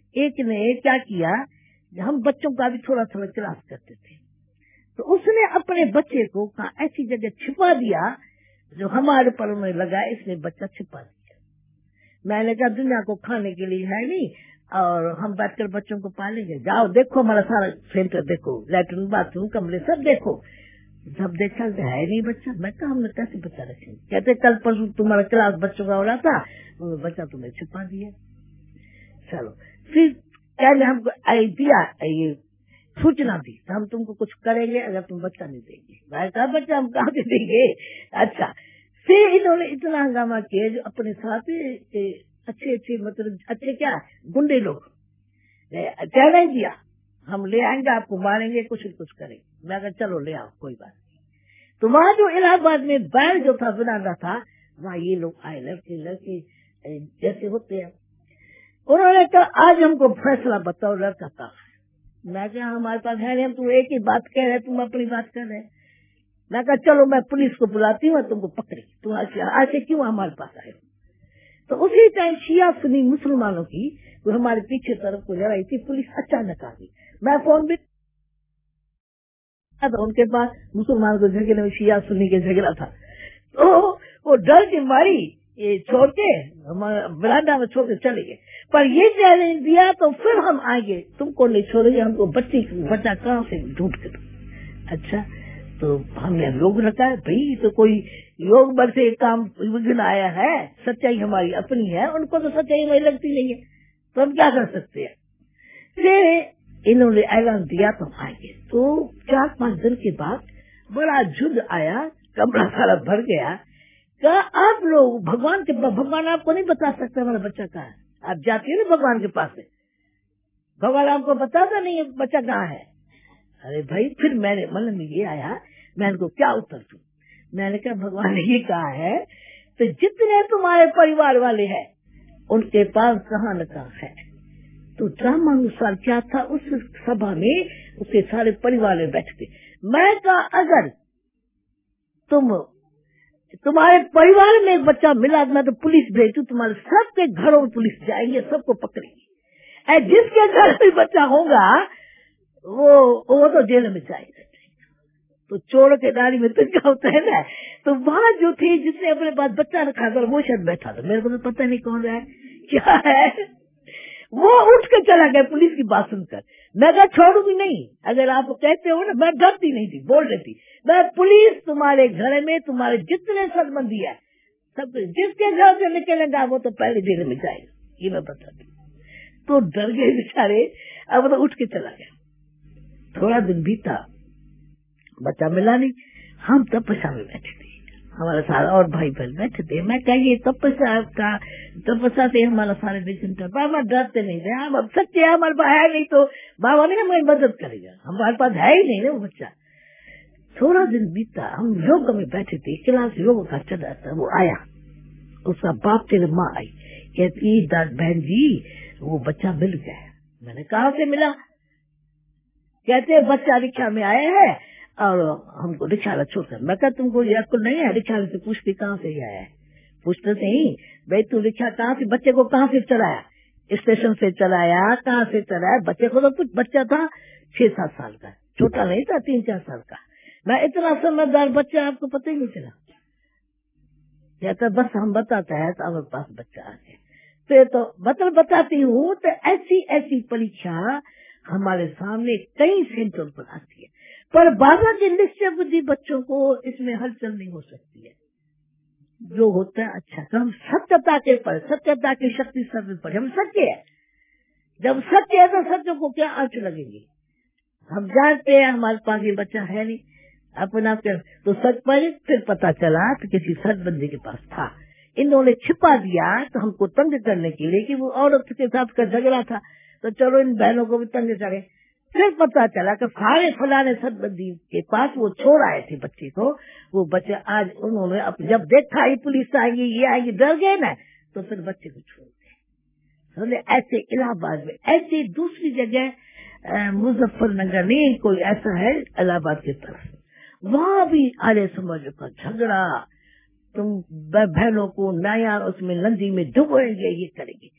एक ने क्या किया, हम बच्चों का भी थोड़ा थोड़ा क्लास करते थे, तो उसने अपने बच्चे को ऐसी जगह छिपा दिया जो हमारे पर में लगा, इसने बच्चा छिपा दिया। मैंने कहा दुनिया को खाने के लिए है नहीं, और हम बैठकर बच्चों को पालेंगे, जाओ देखो हमारा सारा सेंटर देखो, लैट्रिन बाथरूम कमरे सब देखो। जब देखा है नहीं बच्चा, मैं कहा हमने कैसे बच्चा रखेंगे, कहते कल परसों तुम्हारा क्लास बच्चों का हो रहा था, बच्चा तुम्हें छिपा दिया। चलो फिर कहने हमको आइडिया, ये सूचना दी, तो हम तुमको कुछ करेंगे अगर तुम बच्चा नहीं देंगे। मैं कहा बच्चा हम कहाँ से देंगे। अच्छा, फिर इन्होंने इतना हंगामा किया, जो अपने साथ अच्छे मतलब अच्छे क्या गुंडे लोग चैलेंज दिया, हम ले आएंगे, आपको मारेंगे, कुछ करेंगे। मैं कहा चलो ले आओ, कोई बात नहीं। तो वहाँ जो इलाहाबाद में बैल जो था बनाना था, वहाँ ये लोग आए, लड़के जैसे होते हैं। उन्होंने कहा आज हमको फैसला बताओ, लड़का का। मैं कहा हमारे पास है नहीं, हम तुम एक ही बात कह रहे, तुम अपनी बात कर रहे। मैं कहा चलो मैं पुलिस को बुलाती हूँ, तुमको पकड़ेगी, तुम ऐसे क्यों हमारे पास आए हो। तो उसी टाइम शिया सुन्नी मुसलमानों की वो हमारे पीछे तरफ को लड़ाई थी, पुलिस अचानक आ गई। मैं फोन भी उनके पास, मुसलमानों के झगड़े में शिया सुन्नी के झगड़ा था, तो वो डर के मारी ये छोड़ के बरामदा में छोड़ के चले गए। पर ये चैलेंज दिया तो फिर हम आएंगे, तुमको नहीं छोड़ेंगे, हमको बच्चा कहाँ से ढूंढ के दो। अच्छा, तो हमने लोग रखा है भाई, तो कोई योग बल से काम विघ्न आया है, सच्चाई हमारी अपनी है, उनको तो सच्चाई हमारी लगती नहीं है, तो हम क्या कर सकते हैं। फिर इन्होंने ऐलान दिया तो आएंगे। तो 4-5 दिन के बाद बड़ा झुंड आया, कमरा सारा भर गया। कहा आप लोग भगवान आपको नहीं बता सकते हमारा बच्चा कहाँ है, आप जाती है ना भगवान के पास से, भगवान आपको बताता नहीं है बच्चा कहाँ है। अरे भाई, फिर मेरे मन में ये आया, मैं इनको क्या उत्तर दूं। मैंने कहा भगवान ने ये कहा है तो जितने तुम्हारे परिवार वाले हैं उनके पास कहाँ न कहाँ है। तो ड्रामानुसार क्या था, उस सभा में उसके सारे परिवार में बैठ के मैं कहा अगर तुम्हारे परिवार में एक बच्चा मिला, मैं तो पुलिस भेजू, तुम्हारे सबके घरों में पुलिस जाएंगे, सबको पकड़ेंगे, जिसके घर में बच्चा होगा वो तो जेल में जाएगा। तो चोर के दारी में तिनका होता है ना, तो वहाँ जो थी जिसने अपने पास बच्चा रखा था वो शायद बैठा था, मेरे को तो पता नहीं कौन है क्या है। वो उठ के चला गया पुलिस की बात सुनकर। मैं कहा छोड़ूंगी नहीं, अगर आप कहते हो ना, मैं डरती नहीं थी, बोल रही थी मैं पुलिस तुम्हारे घर में तुम्हारे जितने संबंधी है सब, जिसके घर से निकलेगा वो तो पहले जेल में जाएगा, ये मैं बताती। तो डर गए बेचारे, अब तो उठ के चला गया। थोड़ा दिन बीता, बच्चा मिला नहीं। हम तपस्या में बैठे थे, हमारा सारा और भाई बहन बैठे थे। मैं कहिए तपस्या से हमारा सारे दिन बाबा डरते नहीं थे, हम अब सच्चे हमारे पास है नहीं तो बाबा ने हमारी मदद करेगा, हमारे पास है ही नहीं ना वो बच्चा। थोड़ा दिन बीता, हम योग में बैठे थे, क्लास योग का चल रहा था। वो आया, उसका बाप तेरे माँ आई, कहती बहन जी वो बच्चा मिल गया। मैंने कहा से मिला, कहते बच्चा रिक्शा में आया है और हमको रिक्शा छोड़कर। मैं कहा तुमको ये अक्ल नहीं है, रिक्शा से पूछती कहाँ से आया है, पूछते नहीं भाई तू रिक्शा कहाँ से, बच्चे को कहाँ से चलाया, स्टेशन से चलाया, कहाँ से चलाया। बच्चे को तो कुछ बच्चा था 6-7 साल का, छोटा नहीं था, 3-4 साल का। मैं इतना समझदार बच्चा आपको पता ही नहीं चला। कहता बस हम बताता है तो हमारे पास बच्चा आ गया। फिर तो बताती हूँ तो ऐसी परीक्षा हमारे सामने कई सेंटर पर आती है, पर बाबा के निश्चय बुद्धि बच्चों को इसमें हलचल नहीं हो सकती है। जो होता है अच्छा, तो हम सत्यता के पर, सत्यता की शक्ति सब पर, हम सत्य है। जब सत्य है तो सत्य को क्या आंच लगेगी। हम जानते हैं हमारे पास ये बच्चा है नहीं, अपना तो सच पर फिर पता चला तो किसी सच बंदे के पास था। इन्होंने छिपा दिया तो हमको तंग करने के लिए कि वो औरत के साथ का झगड़ा था, तो चलो इन बहनों को भी तंग करें। फिर पता चला कि सारे फलाने सदबंदी के पास वो छोड़ आए थे बच्चे को। वो बच्चे आज उन्होंने जब देखा ही पुलिस आएगी ये आएगी, डर गए ना, तो फिर बच्चे को छोड़ दिए। ऐसे इलाहाबाद में, ऐसी दूसरी जगह मुजफ्फरनगर में कोई ऐसा है इलाहाबाद की तरफ, वहाँ भी आर्य समाज का झगड़ा, तुम बहनों को नया उसमें नदी में डुबोएंगे, ये करेंगे।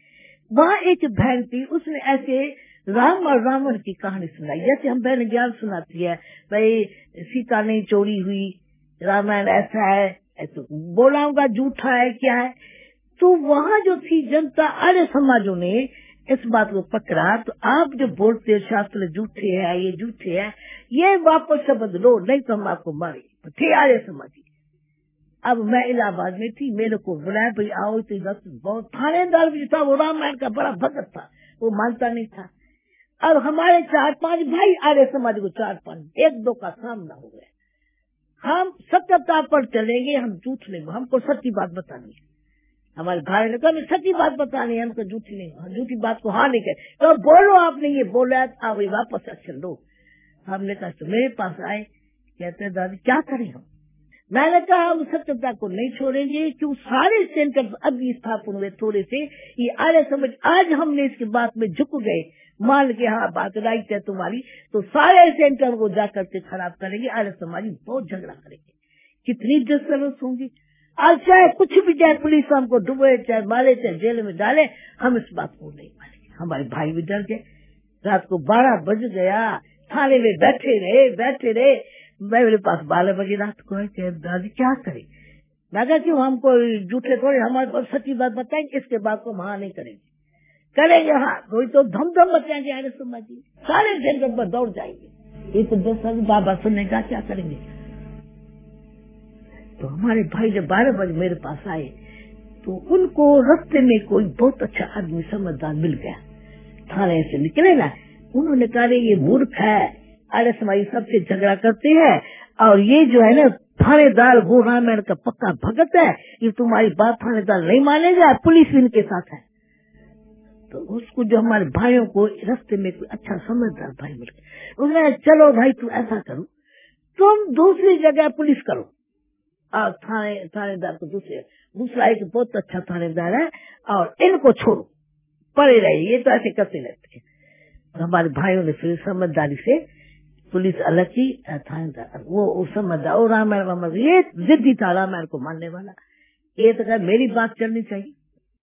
वहाँ एक बहन थी, उसने ऐसे राम और रावण की कहानी सुनाई, जैसे हम बहन ज्ञान सुनाती है, भाई सीता नहीं चोरी हुई, रामायण ऐसा है, ऐसा बोला होगा झूठा है क्या है। तो वहाँ जो थी जनता, आर्य समाजों ने इस बात को पकड़ा, तो आप जो बोलते हैं शास्त्र झूठे है, ये झूठे है, ये वापस शब्द लो, नहीं तो हम आपको मारे। थे आर्य समाजी। अब मैं इलाहाबाद में थी, मेरे को बुलाया, भाई आओ, तो बहुत थानेदार भी था, वो रामायण का बड़ा भगत था, वो मानता नहीं था। अब हमारे 4-5 भाई आर्य समाज को 4-5, 1-2 का सामना हो गया। हम सत्यता पर चलेंगे, हम झूठ नहीं, हमको सच्ची बात बतानी है। हमारे भाई ने कहा सच्ची बात बतानी है, हमको झूठी नहीं, झूठी बात को हाँ नहीं कहे। तो बोलो, आपने ये बोला, आप वापस एक्शन लो। हमने कहा तो मेरे पास आए, कहते हैं दादी क्या करें हम। मैंने कहा हम सत्यता को नहीं छोड़ेंगे, क्यों सारे सेंटर अभी स्थापन हुए थोड़े से, ये आर्य समझ, आज हमने इसकी बात में झुक गए, मान के हाँ बात राइट है तुम्हारी, तो सारे सेंटर को जाकर के खराब करेंगे, आर्य समाजी बहुत झगड़ा करेंगे, कितनी डिस्टर्बेंस होंगी। आज चाहे कुछ भी, चाहे पुलिस हमको डूबे, चाहे मारे, चाहे जेल में डाले, हम इस बात को नहीं मानेंगे। हमारे भाई भी डर गए। रात को 12 बज गया, थाने में बैठे रहे। मेरे पास 12 बजे रात को है, दादी क्या करे। मैं कहा क्यों, हमको झूठे थोड़े, हमारे पास सच्ची बात बताएंगे, इसके बाद को हाँ नहीं करेंगे हाँ, कोई तो धम मचाएंगे आर्य समाजी, सारे सेंटर पर दौड़ जाएंगे। ये तो 10 बाबा सुनने का क्या करेंगे। तो हमारे भाई जब 12 बजे मेरे पास आए, तो उनको रास्ते में कोई बहुत अच्छा आदमी समझदार मिल गया, थाने से निकले ना, उन्होंने कहा ये मूर्ख है, आर्य समाजी सबसे झगड़ा करते हैं, और ये जो है ना थानेदार वो रामायण का पक्का भगत है, ये तुम्हारी बात थानेदार नहीं मानेगा, पुलिस भी इनके साथ है। तो उसको जो हमारे भाइयों को रास्ते में कोई अच्छा समझदार भाई मिल गया, उसने चलो भाई तुम ऐसा करो, तुम दूसरी जगह पुलिस करो, और थानेदार को दूसरा एक बहुत अच्छा थानेदार है, और इनको छोड़ो, पड़े रहे, ये तो ऐसे करते रहते हैं। हमारे भाइयों ने फिर समझदारी से पुलिस अलग की, थानेदार वो समझदार, वो रामायण ये जिद्दी था रामायण को मानने वाला, ये तो मेरी बात चलनी चाहिए।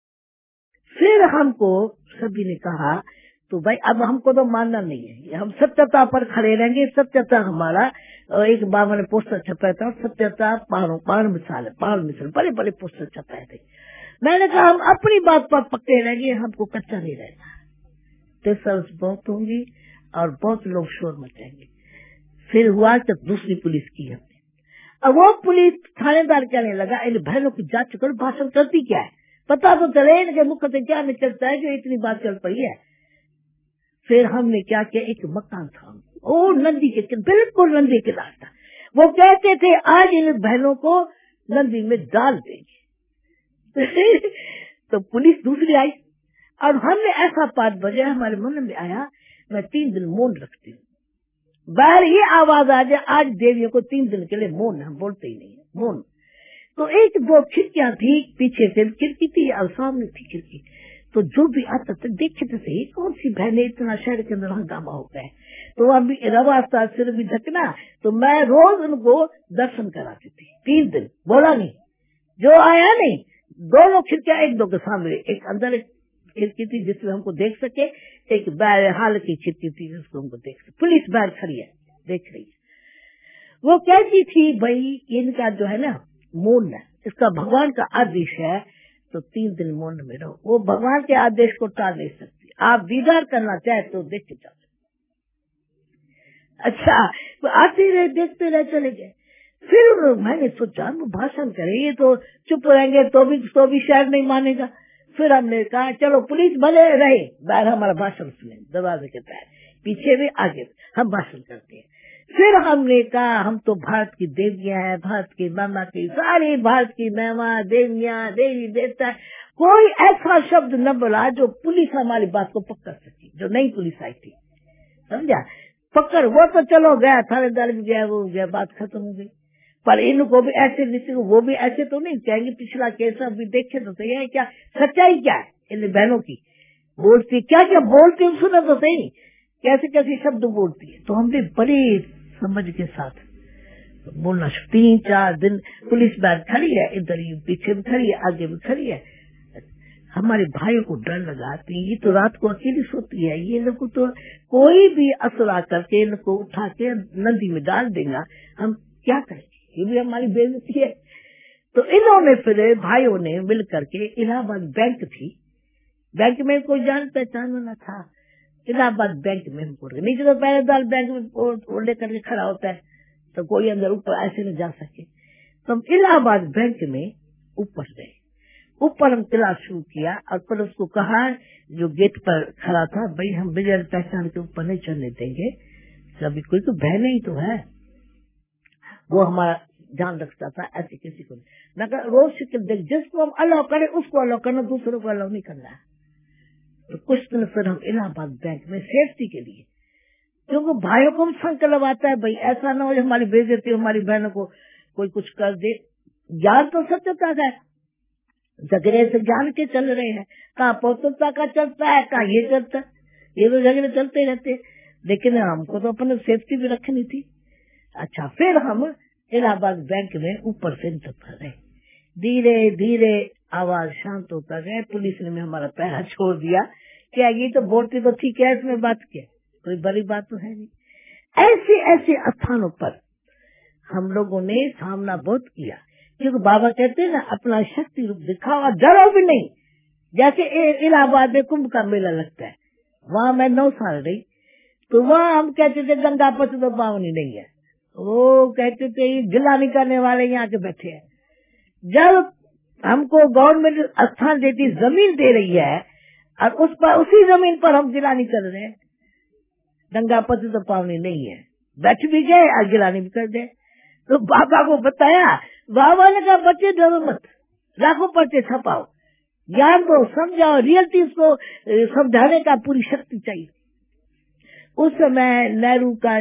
फिर हमको सभी ने कहा तो भाई अब हमको तो मानना नहीं है, हम सत्यता पर खड़े रहेंगे। सत्यता हमारा एक बाबा ने पोस्टर छपाया था, सत्यता पार मिसाल, बड़े बड़े पोस्टर छपाए थे। मैंने कहा हम अपनी बात पर पक्के रहेंगे, हमको कच्चा नहीं रहना। डिस्टर्बेंस बहुत होंगी और बहुत लोग शोर मचाएंगे। फिर हुआ तब दूसरी पुलिस की हमने, अब वो पुलिस थानेदार कहने लगा इन बहनों की जांच करो, भाषण करती क्या है, पता तो चले इनके मुख से क्या निकलता है जो इतनी बात चल पड़ी है। फिर हमने क्या किया, एक मकान था वो नदी के बिल्कुल नदी के किनारे था, वो कहते थे आज इन बहनों को नदी में डाल देंगे। तो पुलिस दूसरी आई और हमने ऐसा पाठ बजाया, हमारे मन में आया मैं 3 दिन मौन रखती हूँ, बाहर ये आवाज आ जाए आज देवियों को 3 दिन के लिए मौन, हम बोलते ही नहीं है मौन। तो 1-2 खिड़कियां थी, पीछे से खिड़की थी और सामने थी खिड़की, तो जो भी आता था देखे तो सही कौन सी बहने इतना शहर के अंदर हंगामा हो गया है। तो अभी रवा था सिर भी ढकना, तो मैं रोज उनको दर्शन कराती थी 3 दिन, बोला नहीं, जो आया नहीं। दोनों खिड़कियां 1-2 के सामने, एक अंदर एक खिड़की थी जिसमें हमको देख सके, एक बाहर हाल की खिड़की थी जिसको हमको देख सके। पुलिस बाहर खड़ी है देख रही है। वो कहती थी भाई इनका जो है ना मौन है, इसका भगवान का आदेश है तो 3 दिन मौन में रहो। वो भगवान के आदेश को टाल नहीं सकती, आप दीदार करना चाहे तो देख के जाओ। अच्छा तो आते रहे देखते रहे चले गए। फिर मैंने सोचा वो भाषण करे, ये तो चुप रहेंगे तो भी शायद नहीं मानेगा। फिर हमने कहा चलो पुलिस भले रहे बाहर हमारा भाषण सुने, दरवाजे के पैर पीछे भी आगे हम भाषण करते हैं। फिर हमने कहा हम तो भारत की देवियां हैं, भारत की मामा की, सारी भारत की महिमा देवियां देवी देवता, कोई ऐसा शब्द न बोला जो पुलिस हमारी बात को पकड़ सकी, जो नई पुलिस आई थी, समझा पकड़। वो तो चलो गया, थानेदार भी गया, वो गया, बात खत्म हो गई। पर इनको भी ऐसे वो भी ऐसे तो नहीं कहेंगे, पिछला केस भी देखे तो सही है, क्या सच्चाई क्या है इन बहनों की, बोलती क्या क्या बोलती सुना तो सही, कैसे कैसे शब्द बोलती है। तो हमने बड़े समझ के साथ बोलना, 3-4 दिन पुलिस बैठ खड़ी है, इधर ही पीछे भी खड़ी है, आगे भी खड़ी है। हमारे भाइयों को डर लगा कि ये तो रात को अकेली सोती है, ये लोग तो कोई भी असुरा करके इनको उठा के नदी में डाल देगा, हम क्या करेंगे, ये भी हमारी बेइज्जती है। तो इन्होंने फिर भाइयों ने मिल करके, इलाहाबाद बैंक थी, बैंक में कोई जान पहचान न था, इलाहाबाद बैंक में हमको नीचे तो पहरेदार बैंक में लेकर के खड़ा होता है, तो कोई अंदर ऊपर ऐसे न जा सके। तो हम इलाहाबाद बैंक में ऊपर गए, ऊपर हम क्लास शुरू किया और फिर उसको कहा, जो गेट पर खड़ा था, भाई हम बगैर पहचान के ऊपर नहीं चलने देंगे, कभी कोई तो बहन ही तो है, वो हमारा ध्यान रखता था, ऐसे किसी को नहीं, रोज शिकल देख, जिसको हम अलाउ करें उसको अलाउ करना, दूसरों को अलाउ नहीं करना है। तो कुछ दिन फिर हम इलाहाबाद बैंक में सेफ्टी के लिए, क्योंकि भाइयों को हम संकल्प आता है, भाई ऐसा ना हो हमारी बेइज्जती, हमारी बहनों को कोई कुछ कर दे। ज्ञान तो सत्यता है, झगड़े से ज्ञान के चल रहे हैं, कहाँ पौत्रता का चलता है, कहाँ ये चलता है, ये तो झगड़े चलते रहते, लेकिन हमको तो अपने सेफ्टी भी रखनी थी। अच्छा, फिर हम इलाहाबाद बैंक में ऊपर से उतर रहे, धीरे धीरे आवाज शांत होता गया, पुलिस ने हमारा पहरा छोड़ दिया, क्या ये तो बोलती तो ठीक है, इसमें बात क्या, कोई बड़ी बात तो है नहीं। ऐसे ऐसे स्थानों पर हम लोगों ने सामना बहुत किया, क्योंकि बाबा कहते हैं ना, अपना शक्ति रूप दिखाओ, डरो भी नहीं। जैसे इलाहाबाद में कुंभ का मेला लगता है, वहाँ मैं 9 साल रही, तो वहाँ हम कहते थे गंगा पथ तो पावनी नहीं है, वो कहते थे ये गिलानी करने वाले यहाँ के बैठे हैं। जब हमको गवर्नमेंट स्थान देती, जमीन दे रही है, और उस पर उसी जमीन पर हम गिलानी कर रहे हैं, गंगा पथ तो पावनी नहीं है, बैठ भी गए और गिलानी भी कर दे। तो बाबा को बताया, बाबा ने कहा बच्चे डरो मत, लाखों पर्चे छपाओ, ज्ञान को समझाओ, रियलिटी को समझाने का पूरी शक्ति चाहिए। उस समय नेहरू का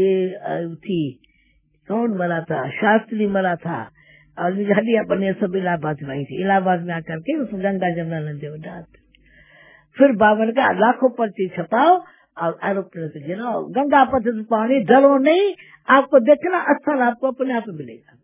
थी, कौन मरा था, शास्त्री मरा था, और निजालिया बने सब इलाहाबाद में आई थी, इलाहाबाद में आकर के उस गंगा जमुना नदी में डालते। फिर बाबा ने कहा लाखों पर्चे छपाओ और एरोप्लेन से गिराओ, गंगा पथ पानी, डरो नहीं, आपको देखना स्थल आपको अपने आप मिलेगा।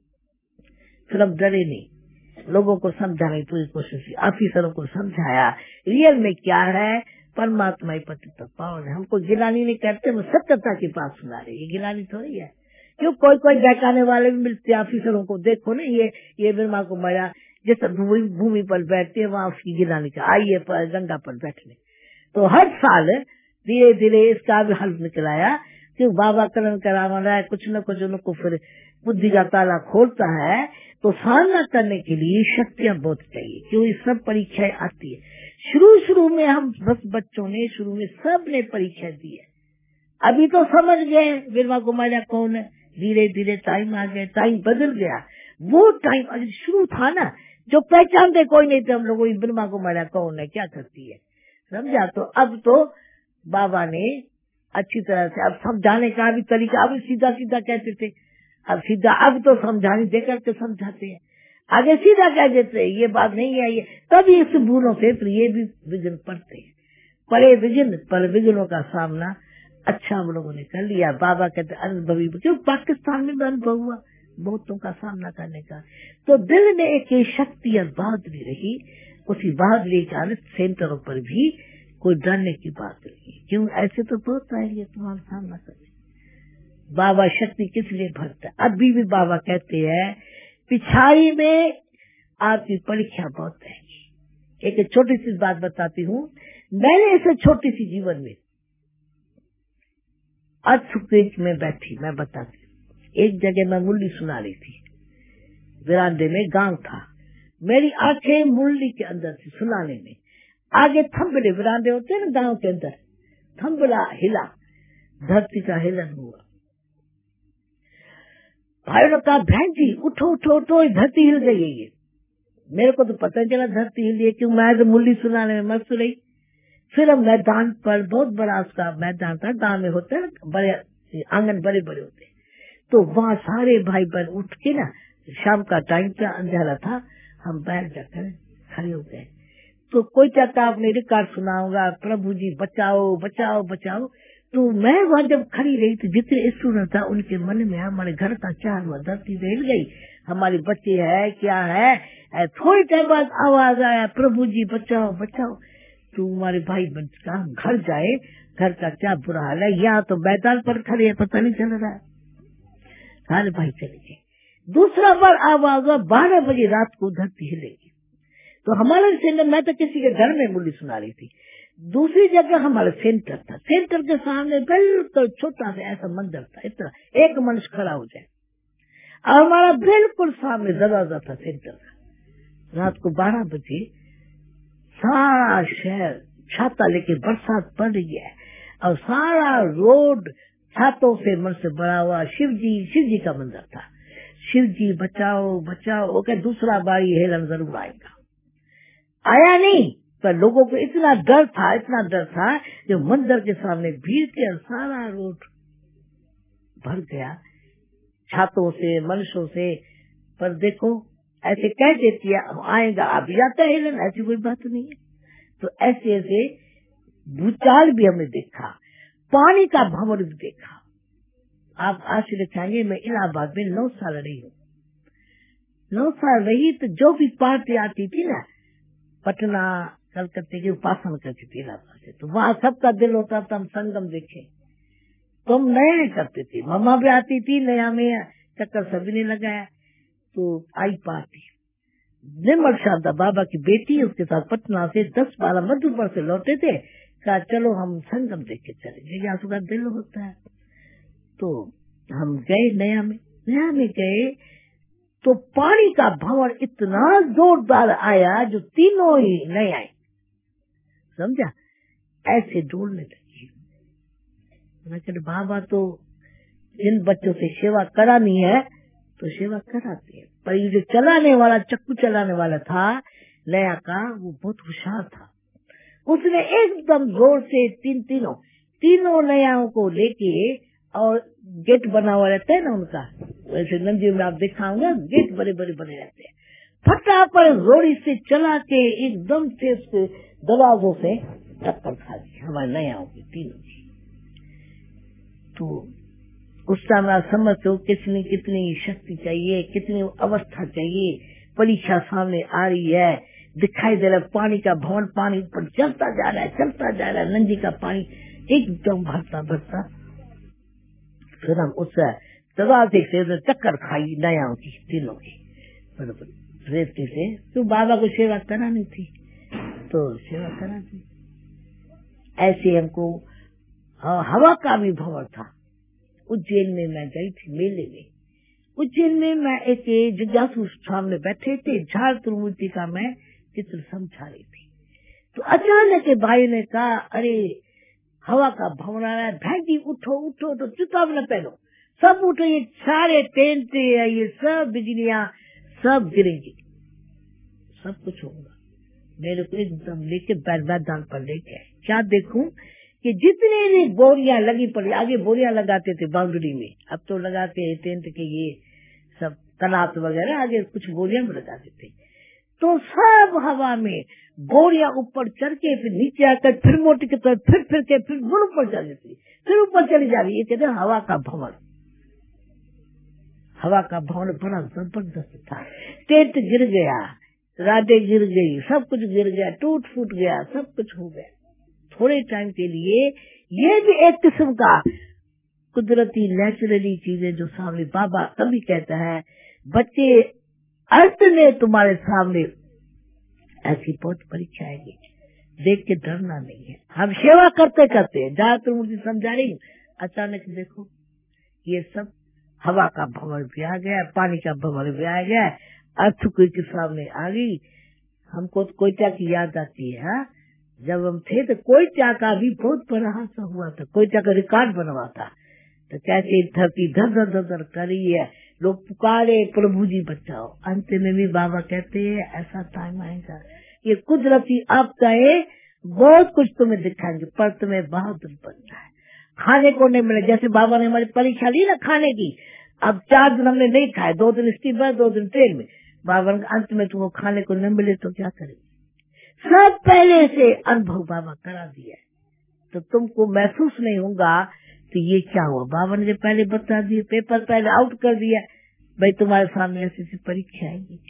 फिर हम डरे नहीं, लोगों को समझाने की पूरी कोशिश की, ऑफिसरों को समझाया रियल में क्या है, परमात्मा ही पति तक पावन है। हमको गिलानी नहीं करते, वो सत्यता की बात सुना रहे, ये गिलानी थोड़ी है। क्यों कोई कोई बहकाने वाले भी मिलते हैं ऑफिसरों को, देखो ना ये बिरमा को मरा, जिस भूमि पर बैठते हैं वहाँ उसकी गिलानी का, आइए पर गंगा पर बैठने। तो हर साल धीरे धीरे इसका भी हल निकल आया, क्यों बाबा करण करावा रहा है, कुछ न कुछ उनको फिर बुद्धि का ताला खोलता है। तो सामना करने के लिए शक्तियाँ बहुत चाहिए, क्यों इस सब परीक्षाएं आती है। शुरू में हम बस बच्चों ने शुरू में सब ने परीक्षा दी है, अभी तो समझ गए बिरमा कुमारिया कौन है, धीरे धीरे टाइम आ गया, टाइम बदल गया। वो टाइम शुरू था ना, जो पहचानते कोई नहीं थे हम लोग, बिरमा कुमारिया कौन है, क्या करती है, समझा। तो अब तो बाबा ने अच्छी तरह से अब समझाने का भी तरीका, अब सीधा सीधा कहते थे, अब सीधा, अब तो समझाने देकर के समझाते हैं, आगे सीधा कह देते हैं ये बात नहीं है, ये तभी इस भूलों से फिर ये भी विघ्न पड़ते हैं। पड़े विघ्न, पर विघ्नों का सामना अच्छा हम लोगों ने कर लिया। बाबा कहते अनुभवी, क्यों पाकिस्तान में भी अनुभव हुआ बहुतों का सामना करने का। तो दिल में एक शक्ति और बहादुरी रही, उसी बहादुरी के कारण सेंटरों पर भी कोई डरने की बात नहीं, क्यों ऐसे तो बहुत आएंगे तुम्हारा सामना करने। बाबा शक्ति किस लिए भरता है, अभी भी बाबा कहते हैं पिछाड़ी में आपकी परीक्षा बहुत रहेगी। एक छोटी सी बात बताती हूँ, मैंने इसे छोटी सी जीवन में अर्थ में बैठी, मैं बताती हूँ। एक जगह मैं मुरली सुना रही थी, विरांडे में गांव था, मेरी आंखें मुरली के अंदर थी सुनाने में, आगे थम्बले विरांडे होते हैं ना गांव के अंदर, थम्बला हिला, धरती का हिलन हुआ। भाई ने कहा बहन जी उठो उठो उठो, धरती हिल गई है। ये मेरे को तो पता नहीं चला धरती हिली है, क्यों मैं तो मुरली सुनाने में मस्त रही। फिर हम मैदान पर, बहुत बड़ा उसका मैदान था, गांव में होता है बड़े आंगन, बड़े बड़े होते, तो वहाँ सारे भाई बहन उठ के ना, शाम का टाइम था, अंधेरा था, हम बैठ जाकर खड़े हो गए। तो कोई चाहता आपने रिकॉर्ड सुनाऊंगा, प्रभु जी बचाओ बचाओ बचाओ। तो मैं वहाँ जब खड़ी रही तो जितने स्टूडेंट था उनके मन में हमारे घर का क्या हुआ, धरती हिल गई, हमारे बच्चे है क्या है, थोड़ी टाइम बाद आवाज आया, प्रभु जी बचाओ बचाओ। तुम्हारे भाई बच्चा घर जाए, घर का क्या बुरा हाल है, यहाँ तो मैदान पर खड़े है, पता नहीं चल रहा है। सारे भाई चले गए। दूसरा बार आवाज हुआ, 12 बजे रात को धरती हिलेगी। तो हमारे सेंटर, मैं तो किसी के घर में मूली सुना रही थी, दूसरी जगह हमारा सेंटर था। सेंटर के सामने बिल्कुल छोटा सा ऐसा मंदिर था, इतना एक मनुष्य खड़ा हो जाए, और हमारा बिल्कुल सामने दरवाजा था सेंटर का। रात को 12 बजे सारा शहर छाता लेके बरसात पड़ रही है, और सारा रोड छातों से मन से भरा हुआ। शिव जी का मंदिर था। शिव जी बचाओ बचाओ, ओके दूसरा बार ये हेलन जरूर आएगा। आया नहीं, पर लोगों को इतना डर था, जो मंदिर के सामने भीड़ के सारा रोड भर गया छातों से, मनुष्यों से। पर देखो ऐसे कह देती है आएगा, आप जाता है हेलन, ऐसी कोई बात नहीं है। तो ऐसे ऐसे भूचाल भी हमने देखा, पानी का भंवर भी देखा। आप आश्चर्य खाएंगे, मैं इलाहाबाद में 9 साल रही हूँ। 9 साल रही तो जो भी पार्टी आती थी ना, पटना कलकत्ते की उपासना करती थी इलाहाबाद से, तो वहाँ सबका दिल होता था हम संगम देखें। तो हम नया करते थे, मम्मा भी आती थी, नया में चक्कर सभी ने लगाया। तो आई पार्टी, निर्मल शारदा बाबा की बेटी, उसके साथ पटना से 10-12 मधुपुर से लौटे थे। कहा चलो हम संगम देख के चलेंगे, आंसू का दिल होता है। तो हम गए नया में गए, तो पानी का भंवर इतना जोरदार आया, जो तीनों ही नहीं आए, समझा, ऐसे डोलने लगी। मैं कहते बाबा तो जिन बच्चों से सेवा करानी है तो सेवा कराते हैं, पर ये जो चलाने वाला, चक्कू चलाने वाला था नया का, वो बहुत होशियार था। उसने एकदम जोर से तीनों नयाओं को लेके, और गेट बना हुआ रहता है ना उनका, वैसे नंदियों में आप देखा होगा गेट बड़े बड़े बने रहते हैं, फटाफट जोरी से चला के एकदम से उसके दरवाजों से टक्कर खा दी हमारे नयाओं की तीनों की। तो उस टाइम आप समझते हो कितनी शक्ति चाहिए, कितनी अवस्था चाहिए। परीक्षा सामने आ रही है, दिखाई दे रहा है पानी का भवन, पानी ऊपर चलता जा रहा है, नंदी का पानी एकदम भरता। फिर हम उस दरवाजे से चक्कर खाई नयाओं की तीनों की, बराबर रेती से। तो बाबा को सेवा करानी थी, तो सेवा करा दी। ऐसे हमको हवा का भी भंवर था। उज्जैन में मैं गई थी मेले में। उज्जैन में मैं एक जिज्ञासु सामने बैठे थे, झाड़ त्रिमूर्ति का मैं चित्र समझा रही थी। तो अचानक के भाई ने कहा, अरे हवा का भंवर आ रहा है, भाई जी उठो, तो चुपचाप न पहनो, सब उठो, ये सारे टेंट, ये सब बिजलियां सब गिरेंगी, सब कुछ होगा। मेरे को एकदम लेके मैदान पर लेके आए। क्या देखूं कि जितने भी बोरियां लगी पड़ी, आगे बोरियां लगाते थे बाउंड्री में, अब तो लगाते हैं टेंट के ये सब कनात वगैरह, आगे कुछ बोरियां भी लगाते थे। तो सब हवा में बोरियां ऊपर चढ़ के, फिर नीचे आकर, फिर मोटी की तरफ फिर ऊपर चल जाती, फिर ऊपर चली जा रही है। कहते हवा का भंवर। हवा का भंवर बड़ा जबरदस्त था। टेंट गिर गया, राडें गिर गई, सब कुछ गिर गया, टूट फूट गया, सब कुछ हो गया। थोड़े टाइम के लिए ये भी एक किस्म का कुदरती नेचुरली चीजें जो सामने, बाबा कभी कहता है बच्चे अर्थ ने तुम्हारे सामने ऐसी बहुत परीक्षा आएगी, देख के डरना नहीं है। हम सेवा करते करते ज्यादातर मुझे समझा रही हूँ, अचानक देखो ये सब हवा का भंवर भी आ गया, पानी का भंवर भी आ गया, अर्थ के सामने आ गई। हमको तो कोयटा की याद आती है। जब हम थे तो कोयटा का भी बहुत बड़ा हादसा हुआ था, कोयटा का रिकॉर्ड बनवा था। तो कैसे धरती धर धर कर रही है, लोग पुकारे प्रभु जी बचाओ। अंत में भी बाबा कहते हैं ऐसा टाइम आएगा, ये कुदरती आपदा है, बहुत कुछ तुम्हें दिखाएंगे, पर तुम्हें बहादुर बनना है। खाने को नहीं मिले, जैसे बाबा ने हमारी परीक्षा ली ना खाने की, अब 4 दिन हमने नहीं खाए, 2 दिन स्टीमर 2 दिन ट्रेन में, बाबा अंत में तुमको खाने को नहीं मिले तो क्या करेंगे। सब पहले से अनुभव बाबा करा दिया है, तो तुमको महसूस नहीं होगा तो ये क्या हुआ। बाबा ने पहले बता दिए, पेपर पहले आउट कर दिया, भाई तुम्हारे सामने ऐसी परीक्षा आएगी,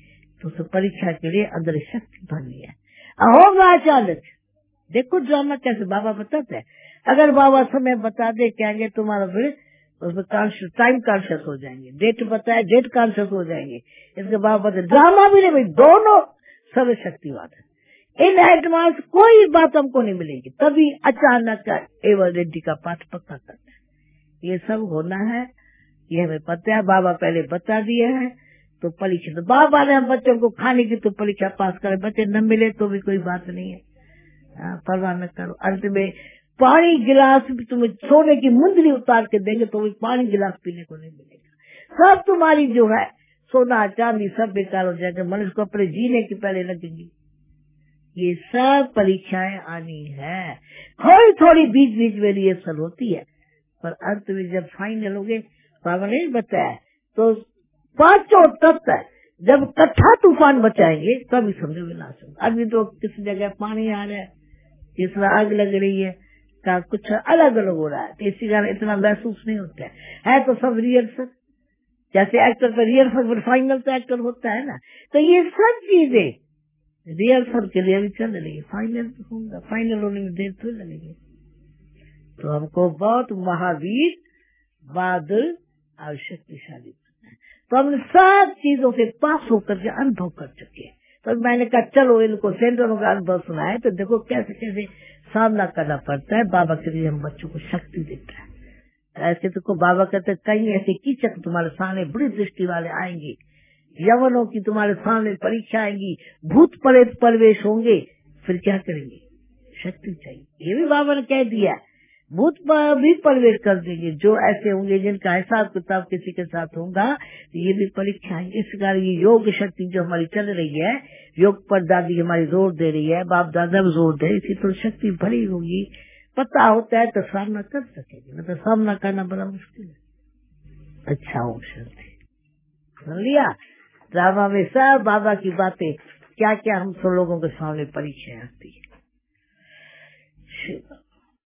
तो उस परीक्षा के लिए अंदर शक्ति भरनी है। होगा अचानक, देखो ड्रामा कैसे बाबा बताते हैं। अगर बाबा समय बता दे कहेंगे तुम्हारा फिर उसमें टाइम कॉन्शियस हो जाएंगे, डेट बताए डेट कॉन्शियस हो जाएंगे। इसके बाद बताए ड्रामा भी नहीं भाई, दोनों सर्वशक्तिवाद है। इन एडवांस कोई बात हमको नहीं मिलेगी, तभी अचानक का एवं रेड्डी का पाठ पक्का करना है। ये सब होना है, ये हमें पता है, बाबा पहले बता दिए हैं। तो परीक्षा तो बाबा ने हम बच्चों को खाने की तो परीक्षा पास करे, बच्चे न मिले तो भी कोई बात नहीं है, परवाह न करो। अंत में पानी गिलास भी तुम्हें सोने की मुंदरी उतार के देंगे तो भी पानी गिलास पीने को नहीं मिलेगा। सब तुम्हारी जो है सोना चांदी सब बेकार हो जाएगा, मनुष्य को अपने जीने की पहले लगेंगी। ये सब परीक्षाएं आनी है, थोड़ी थोड़ी बीच बीच में रिहर्सल होती है, पर अंत में जब फाइनल हो गए, बाबा ने बताया तो पांचों तत्व जब कट्ठा तूफान बचाएंगे तभी समझो विनाश होगा। अभी तो किसी जगह पानी आ रहा है, किसी आग लग रही है, का कुछ अलग अलग हो रहा है, तो इसी कारण इतना महसूस नहीं होता है तो सब रिहर्सल, जैसे एक्टर का रिहर्सल फाइनल तो एक्टर होता है ना, तो ये सब चीजें रिहर्सल के लिए भी चल रही है। फाइनल तो होगा, फाइनल होने में देर तो लगेगी। तो हमको बहुत महावीर बहादुर और शक्तिशाली बनना है। तो हमने सब चीजों से पास होकर के अनुभव कर चुके हैं। तो मैंने कहा चलो इनको सेंटरों का अनुभव सुनाए, तो देखो कैसे कैसे सामना करना पड़ता है। बाबा के लिए हम बच्चों को शक्ति देता है। ऐसे तो बाबा कहते कहीं ऐसे कीचक तुम्हारे सामने बुरी दृष्टि वाले आएंगे, यवनों की तुम्हारे सामने परीक्षा आएंगी, भूत प्रेत प्रवेश होंगे, फिर क्या करेंगे? शक्ति चाहिए। ये भी बाबा ने कह दिया, भूत भी प्रवेश कर देंगे, जो ऐसे होंगे जिनका हिसाब किताब किसी के साथ होगा, ये भी परीक्षा है। इस कारण ये योग शक्ति जो हमारी चल रही है, योग पर दादी हमारी जोर दे रही है, बाप दादा भी जोर दे, इसी तो शक्ति भरी होगी। पता होता है तो सामना कर सकेंगे, मतलब सामना करना बड़ा मुश्किल है। अच्छा हो शांति सुन लिया। ड्रामा में सब बाबा की बातें क्या क्या हम सब लोगों के सामने परीक्षा आती है।